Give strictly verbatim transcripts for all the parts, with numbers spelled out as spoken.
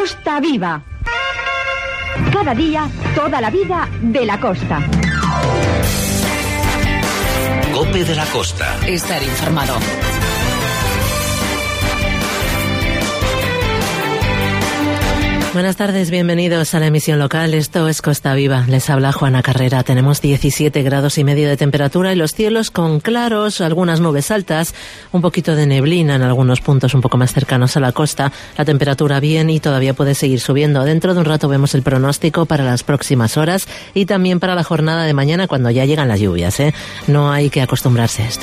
Costa Viva. Cada día, toda la vida de la costa. COPE de la Costa. Estar informado. Buenas tardes, bienvenidos a la emisión local. Esto es Costa Viva. Les habla Juana Carrera. Tenemos diecisiete grados y medio de temperatura y los cielos con claros, algunas nubes altas, un poquito de neblina en algunos puntos un poco más cercanos a la costa. La temperatura bien y todavía puede seguir subiendo. Dentro de un rato vemos el pronóstico para las próximas horas y también para la jornada de mañana cuando ya llegan las lluvias, ¿eh? No hay que acostumbrarse a esto.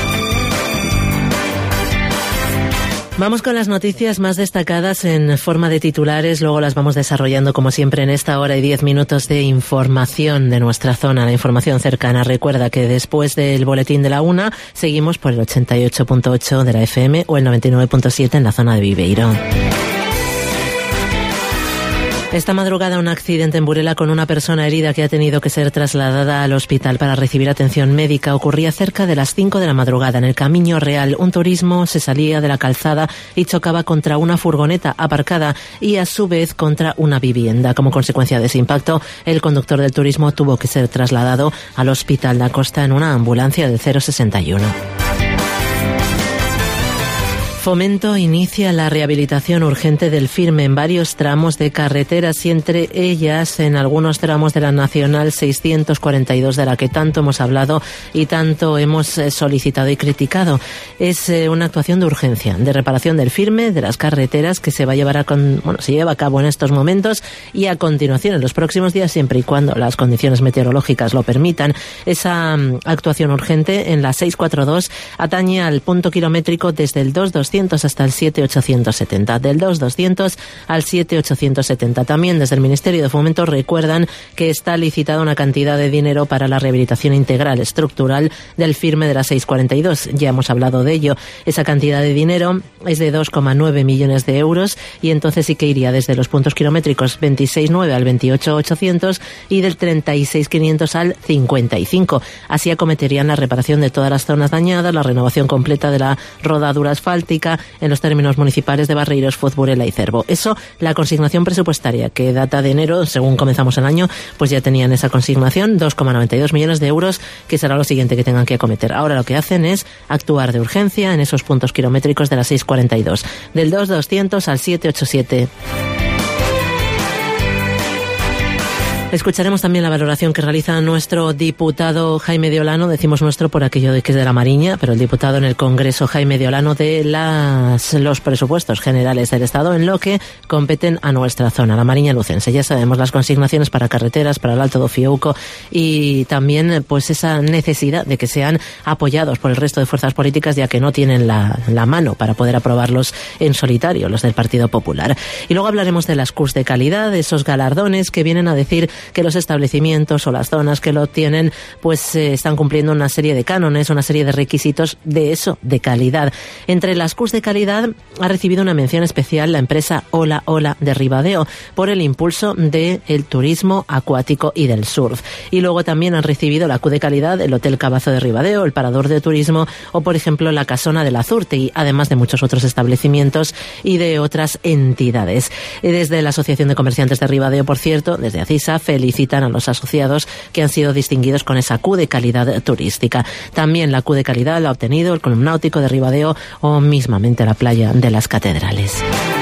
Vamos con las noticias más destacadas en forma de titulares, luego las vamos desarrollando como siempre en esta hora y diez minutos de información de nuestra zona, la información cercana. Recuerda que después del boletín de la una seguimos por el ochenta y ocho punto ocho de la F M o el noventa y nueve punto siete en la zona de Viveiro. Esta madrugada un accidente en Burela con una persona herida que ha tenido que ser trasladada al hospital para recibir atención médica. Ocurría cerca de las cinco de la madrugada en el Camino Real. Un turismo se salía de la calzada y chocaba contra una furgoneta aparcada y a su vez contra una vivienda. Como consecuencia de ese impacto, el conductor del turismo tuvo que ser trasladado al Hospital da Costa en una ambulancia del cero sesenta y uno. Fomento inicia la rehabilitación urgente del Firme en varios tramos de carreteras y entre ellas en algunos tramos de la Nacional seiscientos cuarenta y dos de la que tanto hemos hablado y tanto hemos solicitado y criticado. Es una actuación de urgencia, de reparación del Firme, de las carreteras que se va a llevar a con, bueno, se lleva a cabo en estos momentos y a continuación en los próximos días, siempre y cuando las condiciones meteorológicas lo permitan. Esa actuación urgente en la seiscientos cuarenta y dos atañe al punto kilométrico desde el dos doscientos hasta el siete ochocientos setenta, del dos doscientos al siete ochocientos setenta. También desde el Ministerio de Fomento recuerdan que está licitada una cantidad de dinero para la rehabilitación integral estructural del Firme de la seiscientos cuarenta y dos. Ya hemos hablado de ello. Esa cantidad de dinero es de dos coma nueve millones de euros y entonces sí que iría desde los puntos kilométricos veintiséis nueve al veintiocho ochocientos y del treinta y seis quinientos al cincuenta y cinco. Así acometerían la reparación de todas las zonas dañadas, la renovación completa de la rodadura asfáltica en los términos municipales de Barreiros, Foz, Burela y Cervo. Eso, la consignación presupuestaria que data de enero, según comenzamos el año, pues ya tenían esa consignación, dos coma noventa y dos millones de euros, que será lo siguiente que tengan que acometer. Ahora lo que hacen es actuar de urgencia en esos puntos kilométricos de la seiscientos cuarenta y dos, del dos doscientos al siete ochenta y siete. Escucharemos también la valoración que realiza nuestro diputado Jaime de Olano, decimos nuestro por aquello de que es de la Mariña, pero el diputado en el Congreso Jaime de Olano de las, los presupuestos generales del Estado en lo que competen a nuestra zona, la Mariña Lucense. Ya sabemos las consignaciones para carreteras, para el Alto do Fiouco y también pues esa necesidad de que sean apoyados por el resto de fuerzas políticas ya que no tienen la, la mano para poder aprobarlos en solitario, los del Partido Popular. Y luego hablaremos de las C U S de calidad, de esos galardones que vienen a decir que los establecimientos o las zonas que lo tienen pues eh, están cumpliendo una serie de cánones, una serie de requisitos de eso, de calidad. Entre las C U S de calidad ha recibido una mención especial la empresa Ola Ola de Ribadeo por el impulso del turismo acuático y del surf. Y luego también han recibido la C U de calidad el Hotel Cabazo de Ribadeo, el Parador de Turismo o por ejemplo la Casona de la Zurtegui, además de muchos otros establecimientos y de otras entidades. Y desde la Asociación de Comerciantes de Ribadeo, por cierto, desde ACISA, felicitan a los asociados que han sido distinguidos con esa C U de calidad turística. También la C U de calidad la ha obtenido el Club Náutico de Ribadeo o mismamente la playa de las Catedrales.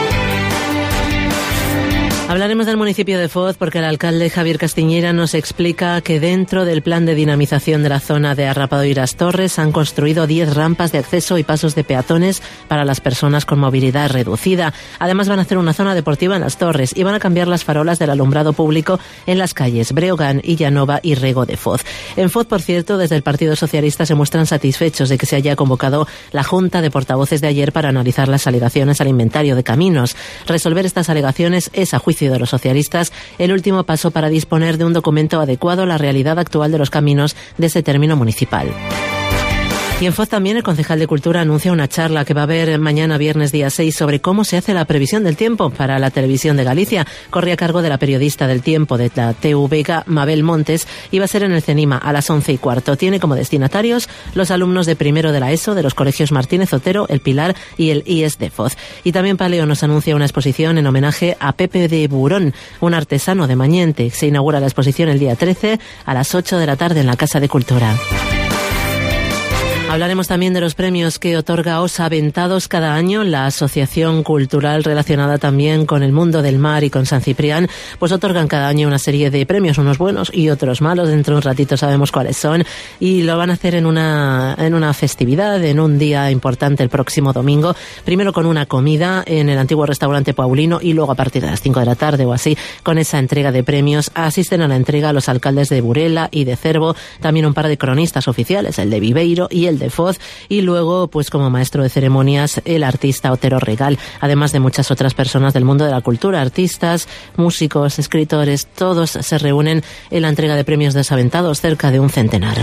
Hablaremos del municipio de Foz porque el alcalde Javier Castiñeira nos explica que dentro del plan de dinamización de la zona de Arrapadoiras Torres han construido diez rampas de acceso y pasos de peatones para las personas con movilidad reducida. Además van a hacer una zona deportiva en las torres y van a cambiar las farolas del alumbrado público en las calles Breogán, Illanova y Rego de Foz. En Foz, por cierto, desde el Partido Socialista se muestran satisfechos de que se haya convocado la Junta de Portavoces de ayer para analizar las alegaciones al inventario de caminos. Resolver estas alegaciones es, a juicio de los socialistas, el último paso para disponer de un documento adecuado a la realidad actual de los caminos de ese término municipal. Y en Foz también el concejal de Cultura anuncia una charla que va a haber mañana viernes día seis sobre cómo se hace la previsión del tiempo para la televisión de Galicia. Corre a cargo de la periodista del tiempo de la T V G, Mabel Montes, y va a ser en el CENIMA a las once y cuarto. Tiene como destinatarios los alumnos de primero de la ESO de los colegios Martínez Otero, El Pilar y el I E S de Foz. Y también Paleo nos anuncia una exposición en homenaje a Pepe de Burón, un artesano de Mañente. Se inaugura la exposición el día trece a las ocho de la tarde en la Casa de Cultura. Hablaremos también de los premios que otorga Osa Ventados cada año, la asociación cultural relacionada también con el mundo del mar y con San Ciprián, pues otorgan cada año una serie de premios, unos buenos y otros malos. Dentro de un ratito sabemos cuáles son, y lo van a hacer en una en una festividad, en un día importante el próximo domingo, primero con una comida en el antiguo restaurante Paulino y luego a partir de las cinco de la tarde o así con esa entrega de premios. Asisten a la entrega los alcaldes de Burela y de Cervo, también un par de cronistas oficiales, el de Viveiro y el de Foz, y luego pues como maestro de ceremonias el artista Otero Regal, además de muchas otras personas del mundo de la cultura, artistas, músicos, escritores, todos se reúnen en la entrega de premios desaventados, cerca de un centenar.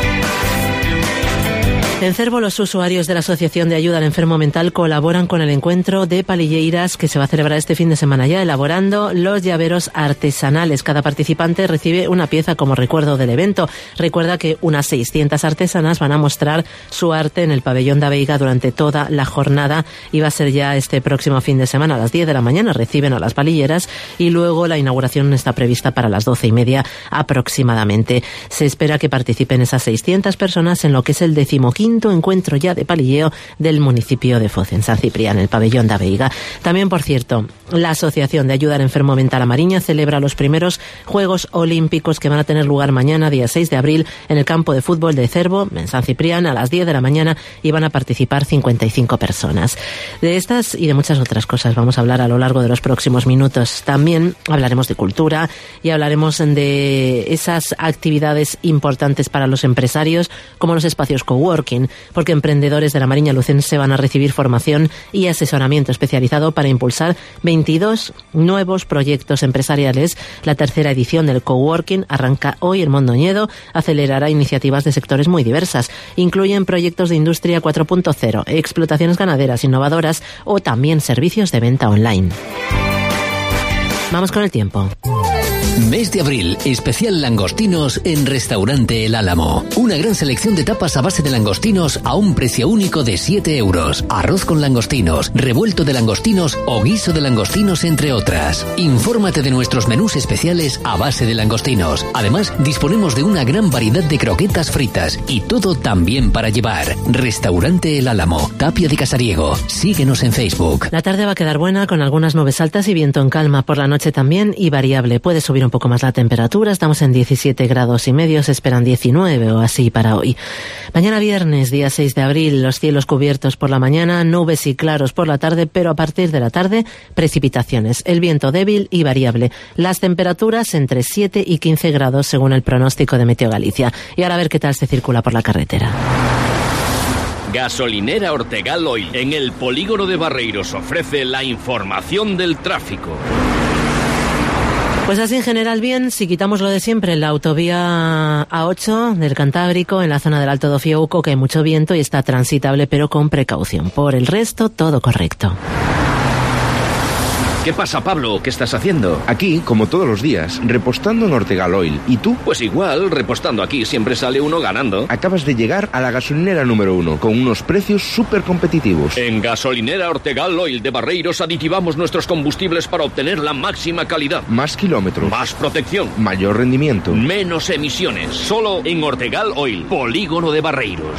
En Cervo, los usuarios de la Asociación de Ayuda al Enfermo Mental colaboran con el encuentro de palilleiras que se va a celebrar este fin de semana ya, elaborando los llaveros artesanales. Cada participante recibe una pieza como recuerdo del evento. Recuerda que unas seiscientas artesanas van a mostrar su arte en el pabellón de Veiga durante toda la jornada, y va a ser ya este próximo fin de semana a las diez de la mañana. Reciben a las palilleras y luego la inauguración está prevista para las doce y media aproximadamente. Se espera que participen esas seiscientas personas en lo que es el decimoquinto encuentro ya de palilleo del municipio de Foz, en San Ciprián, el pabellón de Veiga. También, por cierto, la Asociación de Ayuda al Enfermo Mental A Mariña celebra los primeros Juegos Olímpicos que van a tener lugar mañana, día seis de abril, en el campo de fútbol de Cervo, en San Ciprián, a las diez de la mañana, y van a participar cincuenta y cinco personas. De estas y de muchas otras cosas vamos a hablar a lo largo de los próximos minutos. También hablaremos de cultura y hablaremos de esas actividades importantes para los empresarios, como los espacios coworking, porque emprendedores de la Mariña Lucense van a recibir formación y asesoramiento especializado para impulsar veintidós nuevos proyectos empresariales. La tercera edición del coworking arranca hoy en Mondoñedo, acelerará iniciativas de sectores muy diversas. Incluyen proyectos de industria cuatro punto cero, explotaciones ganaderas innovadoras o también servicios de venta online. Vamos con el tiempo. Mes de abril, especial langostinos en Restaurante El Álamo. Una gran selección de tapas a base de langostinos a un precio único de siete euros. Arroz con langostinos, revuelto de langostinos o guiso de langostinos, entre otras. Infórmate de nuestros menús especiales a base de langostinos. Además, disponemos de una gran variedad de croquetas fritas y todo también para llevar. Restaurante El Álamo, Tapia de Casariego. Síguenos en Facebook. La tarde va a quedar buena con algunas nubes altas y viento en calma. Por la noche también y variable. Puede subir un poco más la temperatura. Estamos en diecisiete grados y medio. Se esperan diecinueve o así para hoy. Mañana viernes, día seis de abril, los cielos cubiertos por la mañana, nubes y claros por la tarde, pero a partir de la tarde, precipitaciones. El viento débil y variable. Las temperaturas entre siete y quince grados según el pronóstico de Meteo Galicia. Y ahora a ver qué tal se circula por la carretera. Gasolinera Ortegal Oil, en el polígono de Barreiros, ofrece la información del tráfico. Pues así en general bien, si quitamos lo de siempre, la autovía A ocho del Cantábrico, en la zona del Alto do Fiouco, que hay mucho viento y está transitable, pero con precaución. Por el resto, todo correcto. ¿Qué pasa, Pablo? ¿Qué estás haciendo? Aquí, como todos los días, repostando en Ortegal Oil. ¿Y tú? Pues igual, repostando aquí siempre sale uno ganando. Acabas de llegar a la gasolinera número uno, con unos precios súper competitivos. En Gasolinera Ortegal Oil de Barreiros aditivamos nuestros combustibles para obtener la máxima calidad. Más kilómetros. Más protección. Mayor rendimiento. Menos emisiones. Solo en Ortegal Oil, polígono de Barreiros.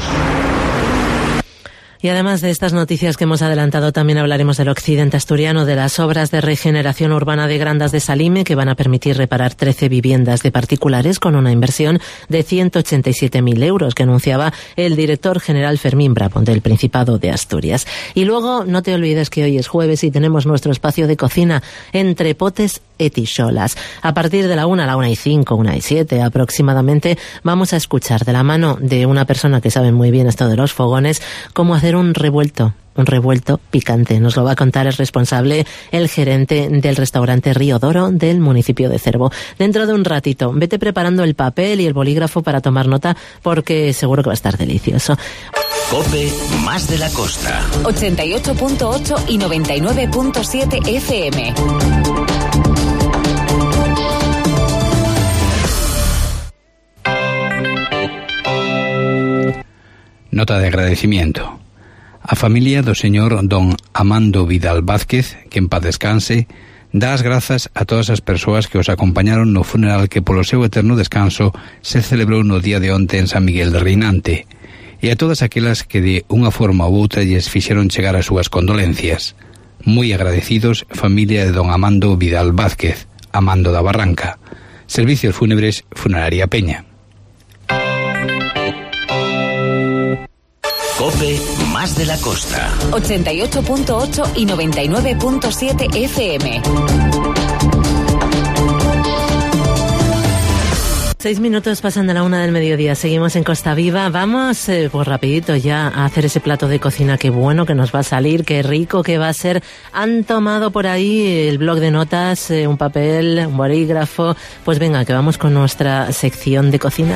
Y además de estas noticias que hemos adelantado, también hablaremos del occidente asturiano, de las obras de regeneración urbana de Grandas de Salime, que van a permitir reparar trece viviendas de particulares con una inversión de ciento ochenta y siete mil euros, que anunciaba el director general Fermín Bravo del Principado de Asturias. Y luego, no te olvides que hoy es jueves y tenemos nuestro espacio de cocina, Entre Potes e Tixolas. A partir de la una, a la una y cinco, una y siete aproximadamente, vamos a escuchar de la mano de una persona que sabe muy bien esto de los fogones, cómo hacer un revuelto un revuelto picante. Nos lo va a contar el responsable, el gerente del restaurante Río Doro del municipio de Cervo. Dentro de un ratito, vete preparando el papel y el bolígrafo para tomar nota, porque seguro que va a estar delicioso. COPE más de la costa. ochenta y ocho punto ocho y noventa y nueve punto siete F M. Nota de agradecimiento. A familia do señor don Amando Vidal Vázquez, que en paz descanse, dá as grazas a todas as persoas que os acompañaron no funeral que polo seu eterno descanso se celebrou no día de onte en San Miguel de Reinante, e a todas aquelas que de unha forma ou outra lles fixeron chegar as súas condolencias. Moi agradecidos, familia de don Amando Vidal Vázquez, Amando da Barranca. Servicios Fúnebres Funeraria Peña. COPE más de la costa. ochenta y ocho punto ocho y noventa y nueve punto siete F M. Seis minutos pasan de la una del mediodía. Seguimos en Costa Viva. Vamos, eh, pues rapidito ya a hacer ese plato de cocina. Qué bueno que nos va a salir, qué rico que va a ser. Han tomado por ahí el blog de notas, eh, un papel, un bolígrafo. Pues venga, que vamos con nuestra sección de cocina.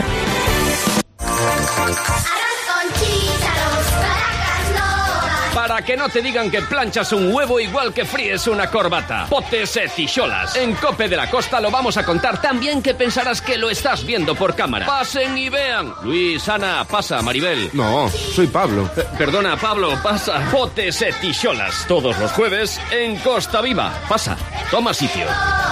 Para que no te digan que planchas un huevo igual que fríes una corbata. Potes e tixolas. En Cope de la Costa lo vamos a contar tan bien que pensarás que lo estás viendo por cámara. Pasen y vean. Luis, Ana, pasa, Maribel. No, soy Pablo. Eh, perdona, Pablo, pasa. Potes e tixolas. Todos los jueves en Costa Viva. Pasa, toma sitio.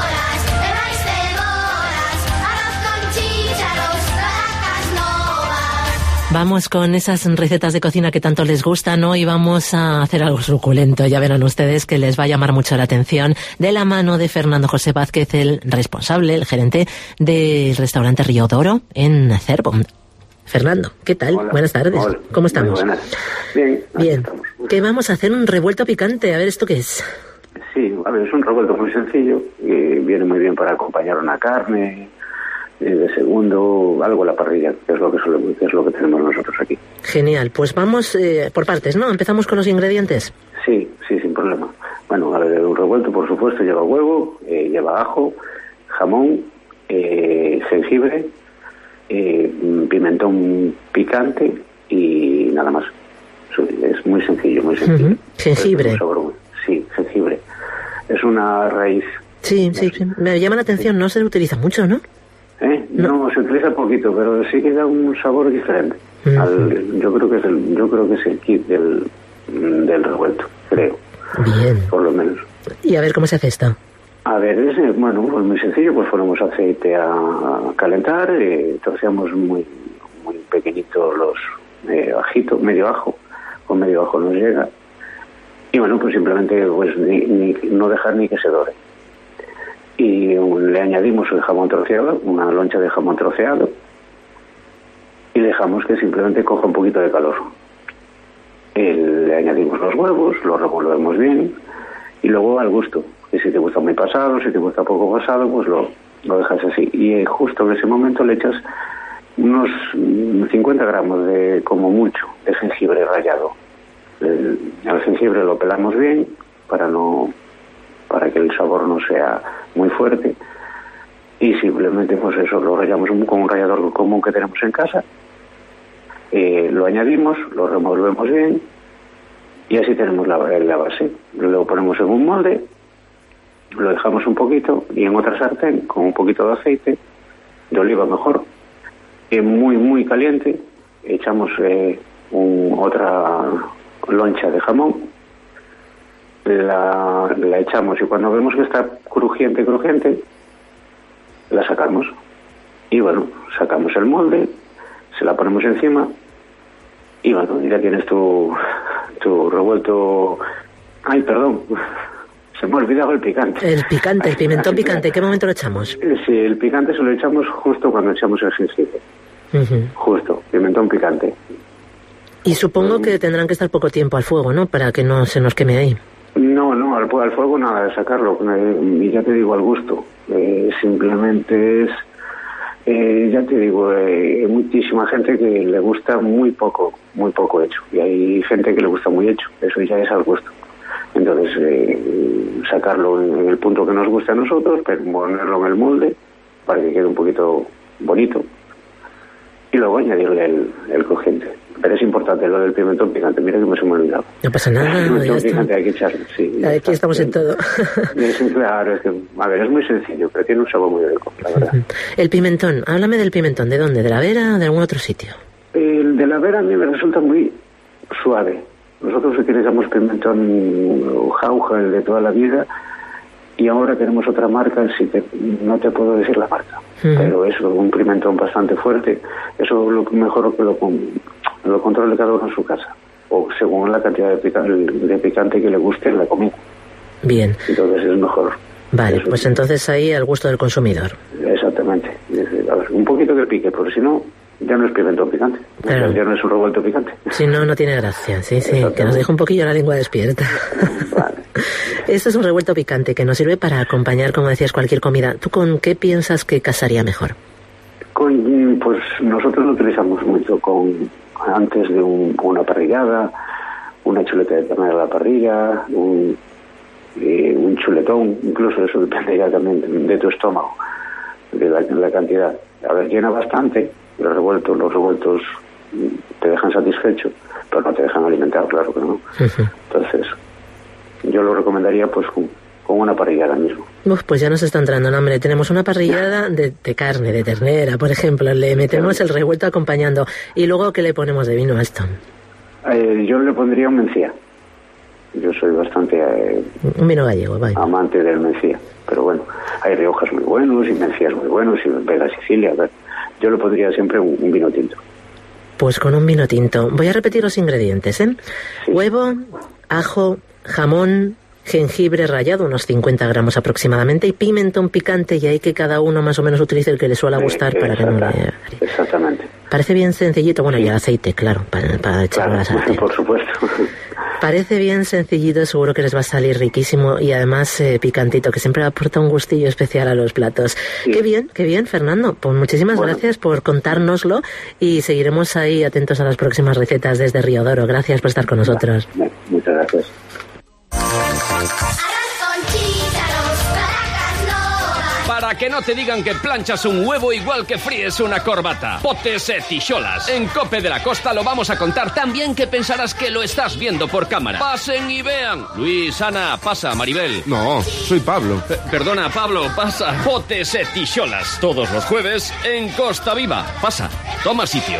Vamos con esas recetas de cocina que tanto les gustan. Hoy vamos a hacer algo suculento. Ya verán ustedes que les va a llamar mucho la atención. De la mano de Fernando José Vázquez, el responsable, el gerente del restaurante Río Doro en Cervo. Fernando, ¿qué tal? Hola. Buenas tardes. Hola. ¿Cómo estamos? Muy buenas. Bien. Bien. ¿Qué vamos a hacer? Un revuelto picante. A ver, ¿esto qué es? Sí, a ver, es un revuelto muy sencillo. Y viene muy bien para acompañar una carne. De segundo, algo a la parrilla, que es lo que solemos, que es lo que tenemos nosotros aquí. Genial, pues vamos eh, por partes, ¿no? Empezamos con los ingredientes. Sí, sí, sin problema. Bueno, a ver, un revuelto, por supuesto, lleva huevo, eh, lleva ajo, jamón, eh, jengibre, eh, pimentón picante y nada más. Es muy sencillo, muy sencillo. Uh-huh. Jengibre. Sí, jengibre. Es una raíz. Sí, sí, sí, me llama la atención, no se utiliza mucho, ¿no? ¿Eh? No. no, se utiliza poquito, pero sí que da un sabor diferente. Uh-huh. Al, yo creo que es el, yo creo que es el kit del, del revuelto, creo. Bien. Por lo menos. Y a ver cómo se hace esto. A ver, es, bueno, pues muy sencillo, pues ponemos aceite a, a calentar, eh, troceamos muy, muy pequeñito los eh, ajitos, medio ajo, con medio ajo nos llega. Y bueno, pues simplemente pues ni, ni, no dejar ni que se dore. Y le añadimos el jamón troceado, una loncha de jamón troceado, y dejamos que simplemente coja un poquito de calor. El, le añadimos los huevos, los revolvemos bien, y luego al gusto, que si te gusta muy pasado, si te gusta poco pasado, pues lo, lo dejas así. Y justo en ese momento le echas unos cincuenta gramos de, como mucho, de jengibre rallado. El, el jengibre lo pelamos bien para no... para que el sabor no sea muy fuerte, y simplemente pues eso lo rallamos con un rallador común que tenemos en casa, eh, lo añadimos, lo revolvemos bien y así tenemos la, la base. Lo ponemos en un molde, lo dejamos un poquito y en otra sartén con un poquito de aceite de oliva mejor, eh, muy muy caliente, echamos eh, un, otra loncha de jamón, La, la echamos y cuando vemos que está crujiente, crujiente, la sacamos. Y bueno, sacamos el molde, se la ponemos encima y bueno, ya tienes tu, tu revuelto. Ay, perdón, se me ha olvidado el picante. El picante, el pimentón picante, ¿en qué momento lo echamos? Sí, el picante se lo echamos justo cuando echamos el jengibre. Uh-huh. Justo, pimentón picante. Y supongo que tendrán que estar poco tiempo al fuego, ¿no? Para que no se nos queme ahí. No, no, al, al fuego nada de sacarlo, eh, y ya te digo, al gusto. Eh, simplemente es Eh, ya te digo, eh, hay muchísima gente que le gusta muy poco, muy poco hecho. Y hay gente que le gusta muy hecho. Eso ya es al gusto. Entonces, eh, sacarlo en el punto que nos gusta a nosotros, pero ponerlo en el molde para que quede un poquito bonito. Y luego añadirle el, el crujiente. Pero es importante lo del pimentón picante. Mira que me se me ha olvidado. No pasa nada. El pimentón ya picante está. hay que echarlo, sí. Aquí está. estamos en todo. Es, claro, es que, a ver, es muy sencillo, pero tiene un sabor muy rico, la verdad. El pimentón, háblame del pimentón. ¿De dónde? ¿De la Vera o de algún otro sitio? El de la Vera a mí me resulta muy suave. Nosotros utilizamos pimentón jauja, el de toda la vida, y ahora tenemos otra marca, si te, no te puedo decir la marca, uh-huh. pero es un pimentón bastante fuerte. Eso lo mejor que lo, lo controle cada uno en su casa, o según la cantidad de picante, de picante que le guste en la comida. Bien. Entonces es mejor. Vale, eso, pues entonces ahí al gusto del consumidor. Exactamente. A ver, un poquito que pique, porque si no, ya no es pimentón picante. Claro. O sea, ya no es un revuelto picante. Si no, no tiene gracia. Sí, sí, que nos deja un poquillo la lengua despierta. Vale. Esto es un revuelto picante que nos sirve para acompañar, como decías, cualquier comida. ¿Tú con qué piensas que casaría mejor? Con, pues nosotros lo utilizamos mucho con antes de un, una parrillada, una chuleta de ternera a la parrilla, un, eh, un chuletón, incluso eso depende ya también de, de tu estómago, de la, de la cantidad. A ver, llena bastante, los revueltos, los revueltos te dejan satisfecho, pero no te dejan alimentar, claro que no. Uh-huh. Entonces, yo lo recomendaría pues con, con una parrillada mismo. Uf, pues ya nos está entrando en hambre. Tenemos una parrillada de, de carne, de ternera, por ejemplo. Le metemos el revuelto acompañando. ¿Y luego qué le ponemos de vino a esto? Eh, yo le pondría un mencía. Yo soy bastante eh, un vino gallego, vaya. amante del mencía. Pero bueno, hay riojas muy buenos y mencías muy buenos y Vega Sicilia. A ver, yo le pondría siempre un, un vino tinto. Pues con un vino tinto. Voy a repetir los ingredientes, ¿eh? Sí. Huevo, ajo, jamón, jengibre rallado, unos cincuenta gramos aproximadamente, y pimentón picante, y ahí que cada uno más o menos utilice el que le suele gustar, eh, para que no le... Exactamente. Parece bien sencillito, bueno, y el aceite, claro, para, para echarlo claro, a la sartén. Por supuesto. Parece bien sencillito, seguro que les va a salir riquísimo y además eh, picantito, que siempre aporta un gustillo especial a los platos. Sí. Qué bien, qué bien, Fernando. Pues muchísimas bueno. gracias por contárnoslo y seguiremos ahí atentos a las próximas recetas desde Riodoro. Gracias por estar con nosotros. Bueno, muchas gracias. Para que no te digan que planchas un huevo igual que fríes una corbata. Potes e ticholas. En Cope de la Costa lo vamos a contar tan bien que pensarás que lo estás viendo por cámara. Pasen y vean. Luis, Ana, pasa, Maribel. No, soy Pablo. P- perdona, Pablo, pasa. Potes e ticholas. Todos los jueves en Costa Viva. Pasa, toma sitio.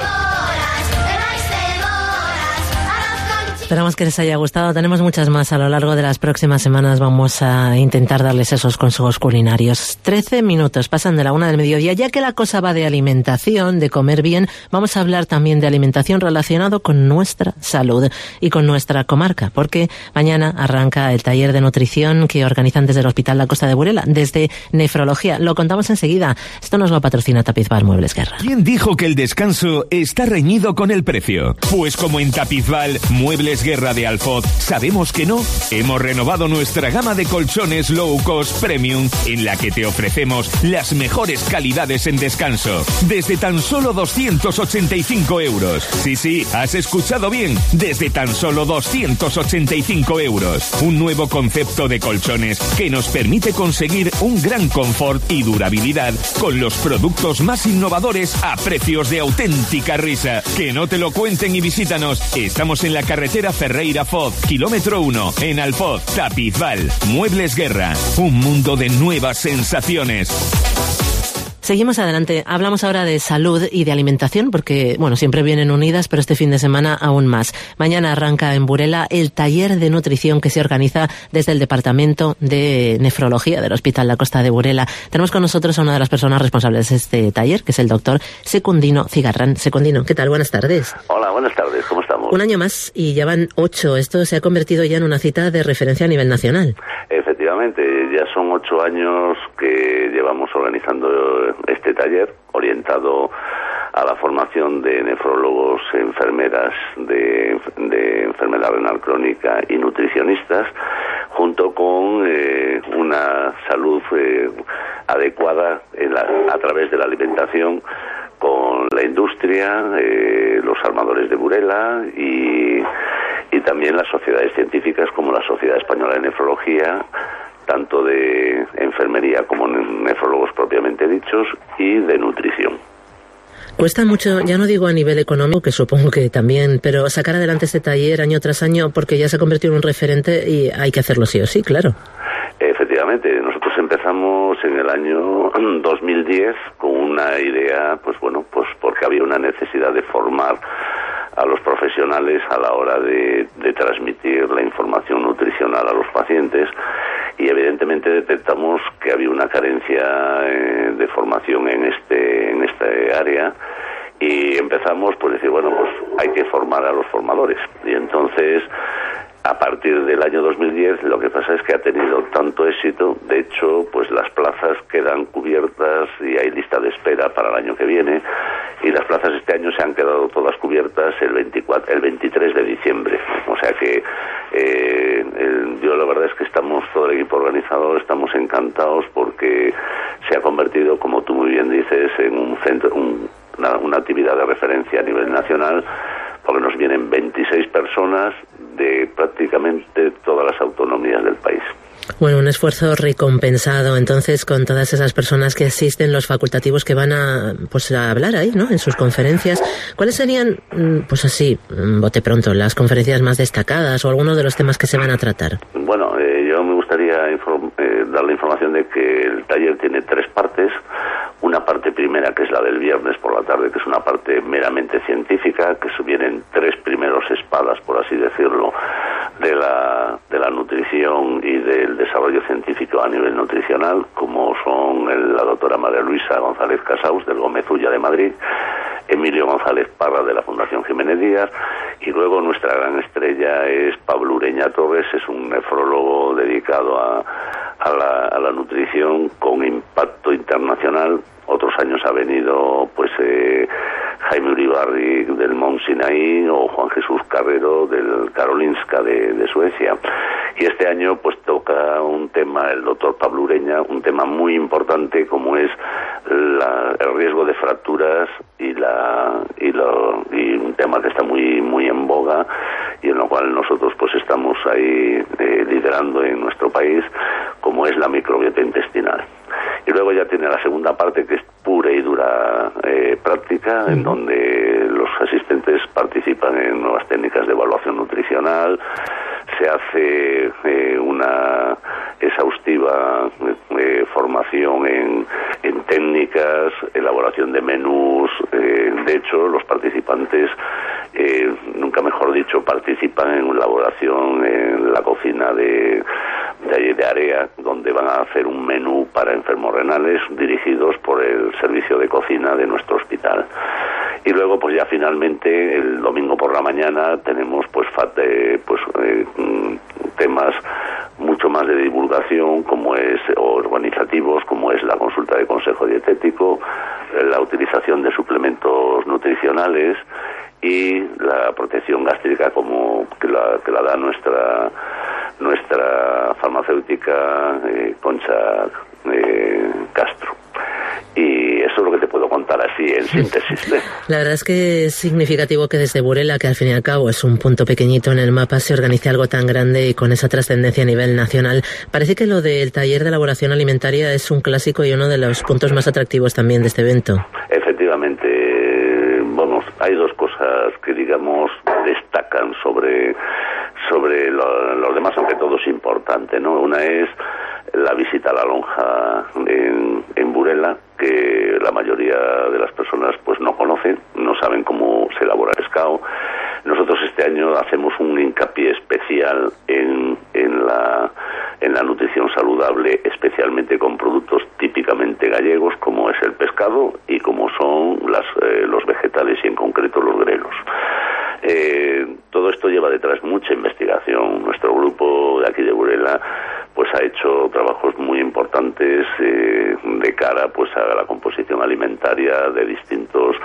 Esperamos que les haya gustado. Tenemos muchas más a lo largo de las próximas semanas. Vamos a intentar darles esos consejos culinarios. Trece minutos pasan de la una del mediodía. Ya que la cosa va de alimentación, de comer bien, vamos a hablar también de alimentación relacionado con nuestra salud y con nuestra comarca, porque mañana arranca el taller de nutrición que organizan desde el Hospital La Costa de Burela, desde nefrología. Lo contamos enseguida. Esto nos lo patrocina Tapizval Muebles Guerra. ¿Quién dijo que el descanso está reñido con el precio? Pues como en Tapizval Muebles Guerra de Alfoz sabemos que no, hemos renovado nuestra gama de colchones low cost premium en la que te ofrecemos las mejores calidades en descanso desde tan solo doscientos ochenta y cinco euros. Sí, sí, has escuchado bien, desde tan solo doscientos ochenta y cinco euros. Un nuevo concepto de colchones que nos permite conseguir un gran confort y durabilidad con los productos más innovadores a precios de auténtica risa. Que no te lo cuenten y visítanos. Estamos en la carretera Ferreira Foz, kilómetro uno, en Alfoz, Tapizval. Muebles Guerra, un mundo de nuevas sensaciones. Seguimos adelante. Hablamos ahora de salud y de alimentación porque, bueno, siempre vienen unidas, pero este fin de semana aún más. Mañana arranca en Burela el taller de nutrición que se organiza desde el Departamento de Nefrología del Hospital La Costa de Burela. Tenemos con nosotros a una de las personas responsables de este taller, que es el doctor Secundino Cigarrán. Secundino, ¿qué tal? Buenas tardes. Hola, buenas tardes. ¿Cómo estamos? Un año más y ya van ocho. Esto se ha convertido ya en una cita de referencia a nivel nacional. Efectivamente, ya son ocho años que llevamos organizando este taller orientado a la formación de nefrólogos, enfermeras de, de enfermedad renal crónica y nutricionistas, junto con eh, una salud eh, adecuada en la, a través de la alimentación con la industria, eh, los armadores de Burela y, y también las sociedades científicas como la Sociedad Española de Nefrología, tanto de enfermería como nefrólogos propiamente dichos, y de nutrición. Cuesta mucho, ya no digo a nivel económico, que supongo que también, pero sacar adelante este taller año tras año, porque ya se ha convertido en un referente y hay que hacerlo sí o sí, claro. Efectivamente, nosotros empezamos en el año dos mil diez con una idea, pues bueno, pues porque había una necesidad de formar a los profesionales a la hora de, de transmitir la información nutricional a los pacientes, y evidentemente detectamos que había una carencia eh, de formación en este en este área, y empezamos pues decir, bueno, pues hay que formar a los formadores. Y entonces, a partir del año dos mil diez, lo que pasa es que ha tenido tanto éxito, de hecho, pues las plazas quedan cubiertas y hay lista de espera para el año que viene, y las plazas este año se han quedado todas cubiertas el veinticuatro, el veintitrés de diciembre. O sea que eh, el, yo la verdad es que estamos, todo el equipo organizador, estamos encantados porque se ha convertido, como tú muy bien dices, en un centro, un, una, una actividad de referencia a nivel nacional, porque nos vienen veintiséis personas de prácticamente todas las autonomías del país. Bueno, un esfuerzo recompensado, entonces, con todas esas personas que asisten, los facultativos que van a, pues, a hablar ahí, ¿no?, en sus conferencias. ¿Cuáles serían, pues así, bote pronto, las conferencias más destacadas o algunos de los temas que se van a tratar? Bueno, eh, yo me gustaría inform- eh, dar la información de que el taller tiene tres partes. Una parte primera, que es la del viernes por la tarde, que es una parte meramente científica, que vienen tres primeros espadas, por así decirlo, de la, de la nutrición y del desarrollo científico a nivel nutricional, como son el, la doctora María Luisa González Casaus, del Gómez Ulla de Madrid, Emilio González Parra, de la Fundación Jiménez Díaz, y luego nuestra gran estrella es Pablo Ureña Torres, es un nefrólogo dedicado a, a, la, a la nutrición con impacto internacional. Otros años ha venido pues eh, Jaime Uribarri del Mount Sinai o Juan Jesús Carrero del Karolinska de, de Suecia. Y este año pues toca un tema el doctor Pablo Ureña, un tema muy importante como es la, el riesgo de fracturas y la y, lo, y un tema que está muy muy en boga y en lo cual nosotros pues estamos ahí eh, liderando en nuestro país, como es la microbiota intestinal. Y luego ya tiene la segunda parte, que es pura y dura eh, práctica, en donde los asistentes participan en nuevas técnicas de evaluación nutricional, se hace eh, una exhaustiva eh, formación en, en técnicas, elaboración de menús. Eh, de hecho, los participantes, eh, nunca mejor dicho, participan en una elaboración en la cocina de, de, de área, donde van a hacer un menú para enfermos renales dirigidos por el servicio de cocina de nuestro hospital. Y luego pues ya finalmente el domingo por la mañana tenemos pues, fate, pues eh, temas mucho más de divulgación, como es, o organizativos, como es la consulta de consejo dietético, la utilización de suplementos nutricionales y la protección gástrica, como que la, que la da nuestra nuestra farmacéutica eh, Concha eh, Castro. Y eso es lo que te puedo contar así en síntesis. ¿eh? La verdad es que es significativo que desde Burela, que al fin y al cabo es un punto pequeñito en el mapa, se organice algo tan grande y con esa trascendencia a nivel nacional. Parece que lo del taller de elaboración alimentaria es un clásico y uno de los puntos más atractivos también de este evento. Efectivamente, vamos, hay dos cosas que digamos destacan sobre sobre lo, los demás, aunque todo es importante, ¿no? Una es la visita a la lonja en, en Burela, que la mayoría de las personas pues no conocen, no saben cómo se elabora el pescado. Nosotros este año hacemos un hincapié especial en, en la en la nutrición saludable, especialmente con productos típicamente gallegos, como es el pescado y como son las, eh, los vegetales y en concreto los grelos. Eh, todo esto lleva detrás mucha investigación. Nuestro grupo de aquí de Burela pues ha hecho trabajos muy importantes eh, de cara pues a la composición alimentaria de distintos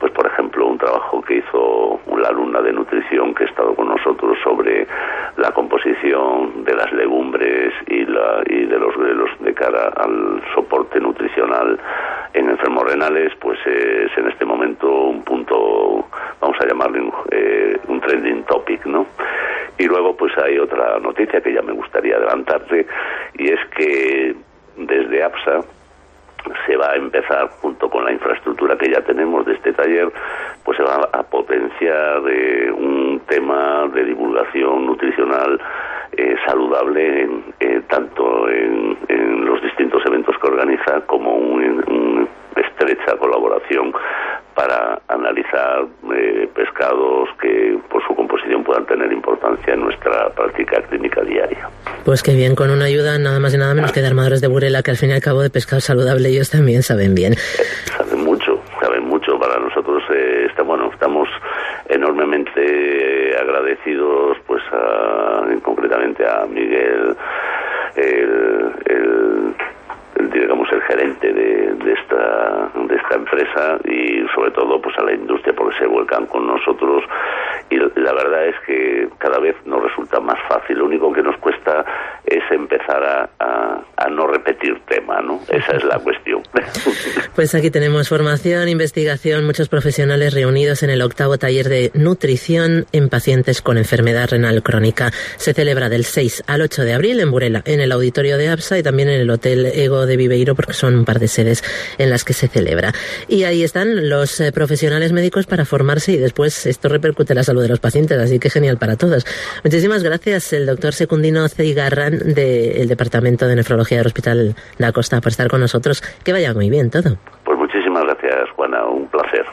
pues por ejemplo un trabajo que hizo una alumna de nutrición que ha estado con nosotros sobre la composición de las legumbres y, la, y de los grelos de cara al soporte nutricional en enfermos renales, pues eh, es en este momento un punto, vamos a llamarle un, eh, un trending topic, ¿no? Y luego pues hay otra noticia que ya me gustaría adelantarte, y es que desde APSA se va a empezar, junto con la infraestructura que ya tenemos de este taller, pues se va a potenciar eh, un tema de divulgación nutricional eh, saludable, en, eh, tanto en, en los distintos eventos que organiza, como una un estrecha colaboración para analizar eh, pescados que por su composición puedan tener importancia en nuestra práctica clínica diaria. Pues qué bien, con una ayuda nada más y nada menos que de armadores de Burela, que al fin y al cabo de pescado saludable ellos también saben bien. Eh, saben mucho, saben mucho. Para nosotros eh, está, bueno, estamos enormemente agradecidos, pues a, concretamente a Miguel, el, el El, digamos el gerente de, de esta de esta empresa, y sobre todo pues a la industria, porque se vuelcan con nosotros, y la verdad es que cada vez nos resulta más fácil. Lo único que nos cuesta es empezar a, a, a no repetir tema, ¿no? Esa es la cuestión. Pues aquí tenemos formación, investigación, muchos profesionales reunidos en el octavo taller de nutrición en pacientes con enfermedad renal crónica. Se celebra del seis al ocho de abril en Burela, en el auditorio de APSA y también en el Hotel Ego de Viveiro, porque son un par de sedes en las que se celebra. Y ahí están los eh, profesionales médicos para formarse, y después esto repercute en la salud de los pacientes, así que genial para todos. Muchísimas gracias, el doctor Secundino Ceigarran, del Departamento de Nefrología del Hospital La Costa, por estar con nosotros. Que vaya muy bien todo. Pues muchísimas gracias, Juana, un placer.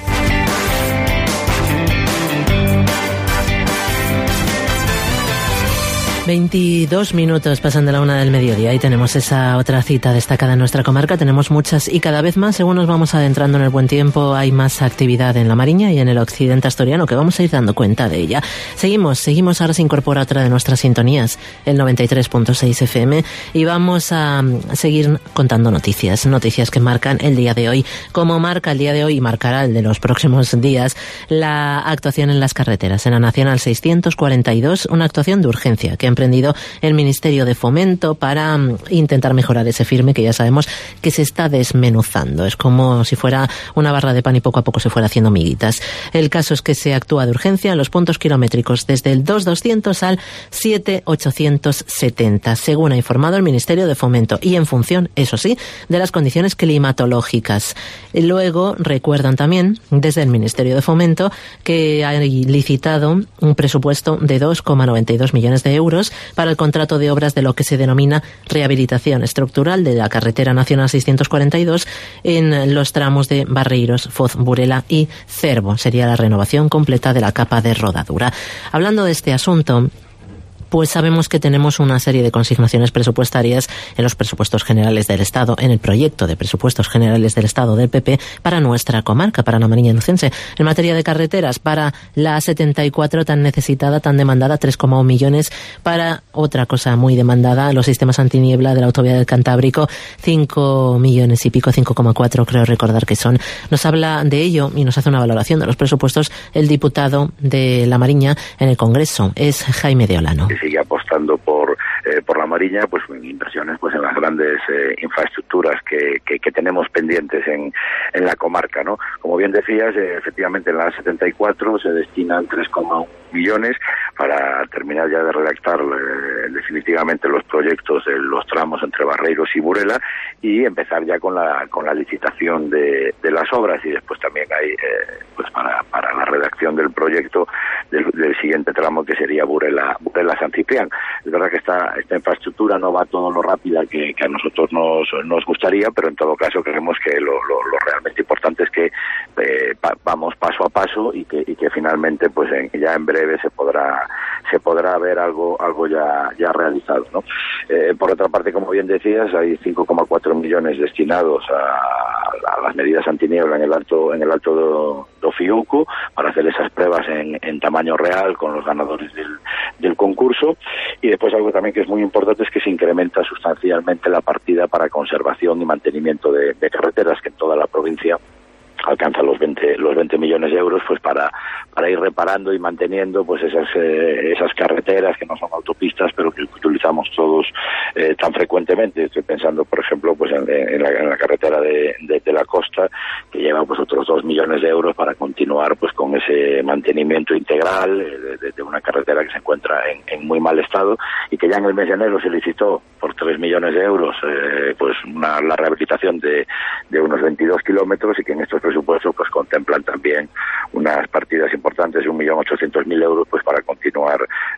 veintidós minutos pasan de la una del mediodía y tenemos esa otra cita destacada en nuestra comarca. Tenemos muchas y cada vez más, según nos vamos adentrando en el buen tiempo, hay más actividad en La Mariña y en el occidente asturiano, que vamos a ir dando cuenta de ella. Seguimos, seguimos, ahora se incorpora otra de nuestras sintonías, el noventa y tres punto seis F M, y vamos a seguir contando noticias, noticias que marcan el día de hoy, como marca el día de hoy y marcará el de los próximos días, la actuación en las carreteras, en la Nacional seiscientos cuarenta y dos, una actuación de urgencia que emprendido el Ministerio de Fomento para um, intentar mejorar ese firme que ya sabemos que se está desmenuzando. Es como si fuera una barra de pan y poco a poco se fuera haciendo miguitas. El caso es que se actúa de urgencia en los puntos kilométricos desde el dos mil doscientos al siete mil ochocientos setenta, según ha informado el Ministerio de Fomento, y en función, eso sí, de las condiciones climatológicas. Luego recuerdan también desde el Ministerio de Fomento que ha licitado un presupuesto de dos coma noventa y dos millones de euros para el contrato de obras de lo que se denomina rehabilitación estructural de la carretera nacional seiscientos cuarenta y dos en los tramos de Barreiros, Foz, Burela y Cervo. Sería la renovación completa de la capa de rodadura. Hablando de este asunto, pues sabemos que tenemos una serie de consignaciones presupuestarias en los presupuestos generales del Estado, en el proyecto de presupuestos generales del Estado del P P para nuestra comarca, para la Mariña Nucense. En materia de carreteras, para la setenta y cuatro tan necesitada, tan demandada, tres coma uno millones. Para otra cosa muy demandada, los sistemas antiniebla de la autovía del Cantábrico, cinco millones y pico, cinco coma cuatro creo recordar que son. Nos habla de ello y nos hace una valoración de los presupuestos el diputado de la Mariña en el Congreso, es Jaime de Olano. Sigue apostando por eh, por la Mariña, pues en inversiones pues en las grandes eh, infraestructuras que, que, que tenemos pendientes en, en la comarca, ¿no? Como bien decías, eh, efectivamente en la setenta y cuatro se destinan tres coma uno millones para terminar ya de redactar eh, definitivamente los proyectos de los tramos entre Barreiros y Burela y empezar ya con la con la licitación de, de las obras, y después también hay eh, pues para para la redacción del proyecto del, del siguiente tramo, que sería Burela Burela San Ciprián. Es verdad que esta esta infraestructura no va todo lo rápida que, que a nosotros nos nos gustaría, pero en todo caso creemos que lo, lo, lo realmente importante es que eh, pa, vamos paso a paso y que y que finalmente pues en, ya en breve se podrá se podrá ver algo algo ya ya realizado, ¿no? Eh, por otra parte, como bien decías, hay cinco coma cuatro millones destinados a, a las medidas antiniebla en el alto en el alto do, do Fiuco, para hacer esas pruebas en, en tamaño real con los ganadores del, del concurso. Y después algo también que es muy importante es que se incrementa sustancialmente la partida para conservación y mantenimiento de, de carreteras, que en toda la provincia alcanza los veinte los veinte millones de euros, pues para para ir reparando y manteniendo pues esas eh, esas carreteras que no son autopistas, pero que utilizamos todos eh, tan frecuentemente. Estoy pensando, por ejemplo, pues en, en, la, en la carretera de, de, de la costa, que lleva pues otros dos millones de euros para continuar pues con ese mantenimiento integral eh, de, de una carretera que se encuentra en, en muy mal estado, y que ya en el mes de enero se licitó por tres millones de euros eh, pues una, la rehabilitación de, de unos veintidós kilómetros, y que en estos presupuestos pues contemplan también unas partidas importantes de un millón ochocientos mil euros pues para continuar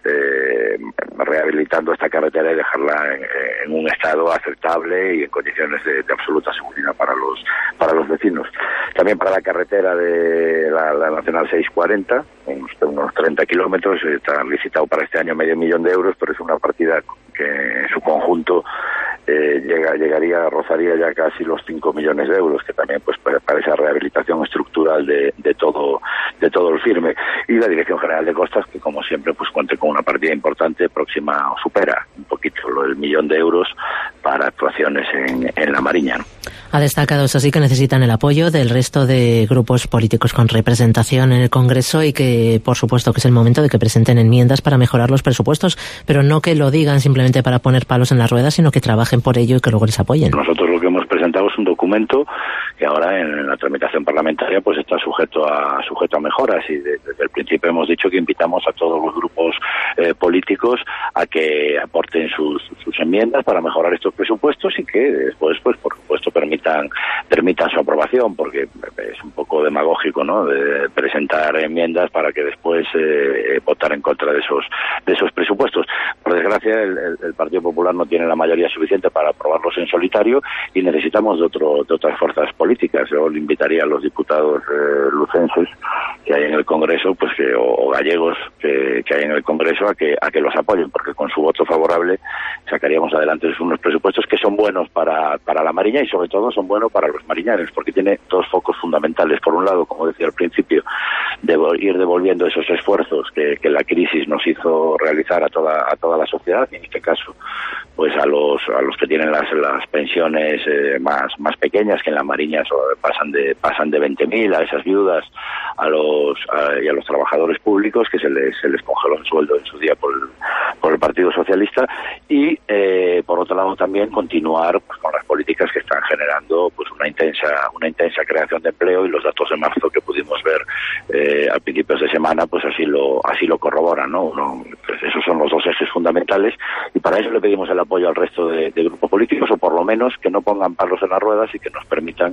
eh, rehabilitando esta carretera y dejarla en, en un estado aceptable y en condiciones de, de absoluta seguridad para los para los vecinos. También para la carretera de la, la Nacional seiscientos cuarenta, unos, unos treinta kilómetros, está licitado para este año medio millón de euros, pero es una partida que en su conjunto eh, llega, llegaría, rozaría ya casi los cinco millones de euros, que también pues para, para esa rehabilitación estructural de, de todo de todo el firme. Y la Dirección General de Costas, que como siempre pues cuente con una partida importante, próxima o supera un poquito lo del millón de euros para actuaciones en, en la Mariña, ¿no? Ha destacado, eso sí, que necesitan el apoyo del resto de grupos políticos con representación en el Congreso, y que por supuesto que es el momento de que presenten enmiendas para mejorar los presupuestos, pero no que lo digan simplemente para poner palos en las ruedas, sino que trabajen por ello y que luego les apoyen. Nosotros lo que hemos presentado es un documento que ahora en la tramitación parlamentaria pues está sujeto a sujeto a mejoras, y de, desde el principio hemos dicho que invitamos a todos los grupos eh, políticos a que aporten sus, sus enmiendas para mejorar estos presupuestos, y que después pues por supuesto permitan permitan su aprobación, porque es un poco demagógico, ¿no?, de presentar enmiendas para que después eh, votar en contra de esos de esos presupuestos. Por desgracia el, el, el Partido Popular no tiene la mayoría suficiente para aprobarlos en solitario, y necesitamos de otro de otras fuerzas políticas. Yo le invitaría a los diputados eh, lucenses que hay en el Congreso, pues que o, o gallegos que, que hay en el Congreso, a que a que los apoyen, porque con su voto favorable sacaríamos adelante unos presupuestos que son buenos para para la Mariña, y sobre todo son buenos para los mariñanes, porque tiene dos focos fundamentales. Por un lado, como decía al principio, de ir devolviendo esos esfuerzos que, que la crisis nos hizo realizar a toda a toda la sociedad, y en este caso pues a los a los que tienen las las pensiones eh, más más pequeñas, que en la Mariña pasan de pasan de veinte mil, a esas viudas, a los a, y a los trabajadores públicos que se les se les congeló el sueldo en su día por el, por el Partido Socialista, y eh, por otro lado también continuar pues, con las políticas que están generando pues una intensa una intensa creación de empleo, y los datos de marzo que pudimos ver eh, a principios de semana pues así lo así lo corroboran, ¿no? Uno, pues esos son los dos ejes fundamentales, y para eso le pedimos el apoyo al resto de, de grupos políticos, o por lo menos que no pongan palos en las ruedas y que nos permitan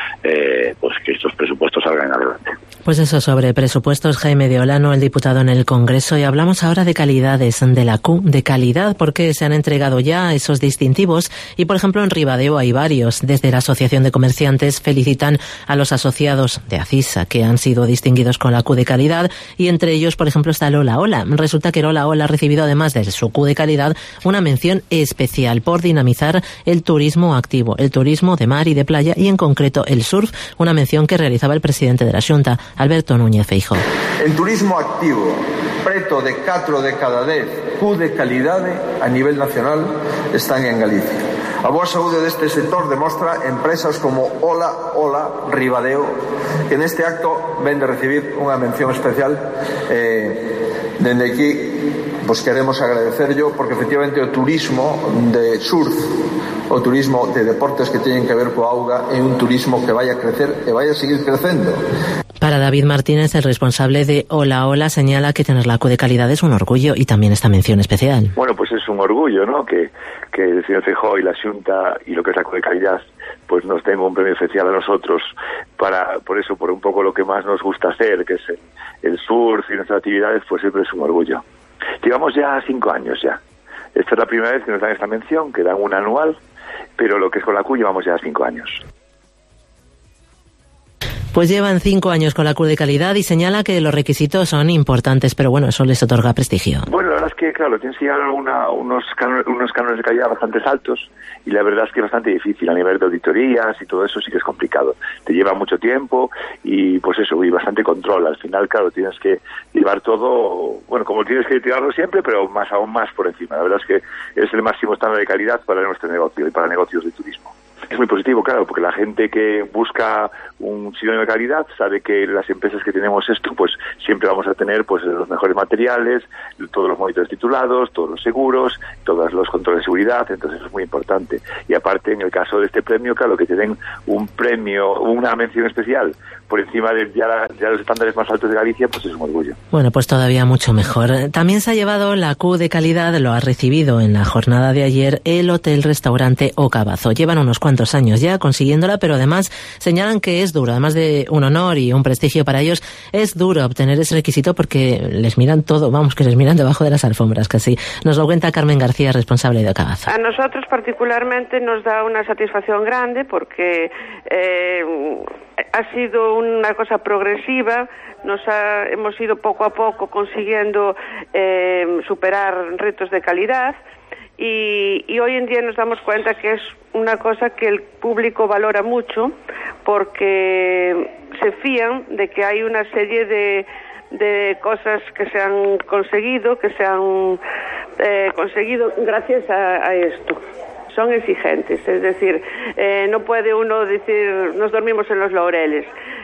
eh, pues que estos presupuestos salgan adelante. Pues eso, sobre presupuestos, Jaime de Olano, el diputado en el Congreso, y hablamos ahora de calidades, de la Q, de calidad, porque se han entregado ya esos distintivos, y por ejemplo en Ribadeo hay varios. Desde la Asociación de Comerciantes felicitan a los asociados de ACISA que han sido distinguidos con la Q de calidad, y entre ellos por ejemplo está el Ola Ola. Resulta que el Ola Ola ha recibido, además de su Q de calidad, una mención especial por dinamizar el turismo activo, el turismo de mar y de playa, y en concreto el surf, una mención que realizaba el presidente de la Xunta, Alberto Núñez Feijóo. En turismo activo, preto de catro de cada dez Q de calidade a nivel nacional están en Galicia. A boa saúde deste sector demostra empresas como Ola Ola Ribadeo, que neste acto ven de recibir unha mención especial. Eh, dende aquí pues queremos agradecerlo, porque efectivamente o turismo de surf, o turismo de deportes que teñen que ver coa auga, é un turismo que vai a crecer e vai a seguir crecendo. Para David Martínez, el responsable de Ola Ola, señala que tener la Q de calidad es un orgullo, y también esta mención especial. Bueno, pues es un orgullo, ¿no?, que, que el señor Feijóo y la Xunta y lo que es la Q de calidad pues nos tenga un premio especial a nosotros, para por eso, por un poco lo que más nos gusta hacer, que es el, el surf y nuestras actividades, pues siempre es un orgullo. Llevamos ya cinco años ya. Esta es la primera vez que nos dan esta mención, que dan una anual, pero lo que es con la Q llevamos ya cinco años. Pues llevan cinco años con la Q de calidad, y señala que los requisitos son importantes, pero bueno, eso les otorga prestigio. Bueno, la verdad es que, claro, tienes que llegar a una, unos, cánones, unos cánones de calidad bastante altos, y la verdad es que es bastante difícil a nivel de auditorías y todo eso. Sí que es complicado. Te lleva mucho tiempo y pues eso, y bastante control. Al final, claro, tienes que llevar todo, bueno, como tienes que llevarlo siempre, pero más aún más por encima. La verdad es que es el máximo estándar de calidad para nuestro negocio y para negocios de turismo. Es muy positivo, claro, porque la gente que busca un sinónimo de calidad sabe que las empresas que tenemos esto, pues siempre vamos a tener pues los mejores materiales, todos los monitores titulados, todos los seguros, todos los controles de seguridad, entonces eso es muy importante. Y aparte, en el caso de este premio, claro, que te den un premio, una mención especial por encima de ya, ya los estándares más altos de Galicia, pues es un orgullo. Bueno, pues todavía mucho mejor. También se ha llevado la Q de calidad, lo ha recibido en la jornada de ayer el hotel-restaurante O Cabazo. Llevan unos cuantos años ya consiguiéndola, pero además señalan que es duro, además de un honor y un prestigio para ellos, es duro obtener ese requisito porque les miran todo, vamos, que les miran debajo de las alfombras casi. Nos lo cuenta Carmen García, responsable de O Cabazo. A nosotros particularmente nos da una satisfacción grande porque eh, ha sido una cosa progresiva, nos ha, hemos ido poco a poco consiguiendo eh, superar retos de calidad. Y, y hoy en día nos damos cuenta que es una cosa que el público valora mucho porque se fían de que hay una serie de, de cosas que se han conseguido, que se han eh, conseguido gracias a, a esto. Son exigentes, es decir, eh, no puede uno decir nos dormimos en los laureles.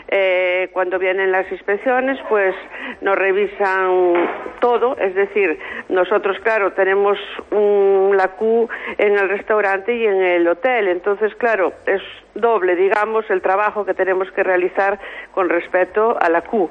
Eh, cuando vienen las inspecciones, pues nos revisan todo, es decir, nosotros, claro, tenemos un, la Q en el restaurante y en el hotel, entonces, claro, es doble, digamos, el trabajo que tenemos que realizar con respecto a la Q,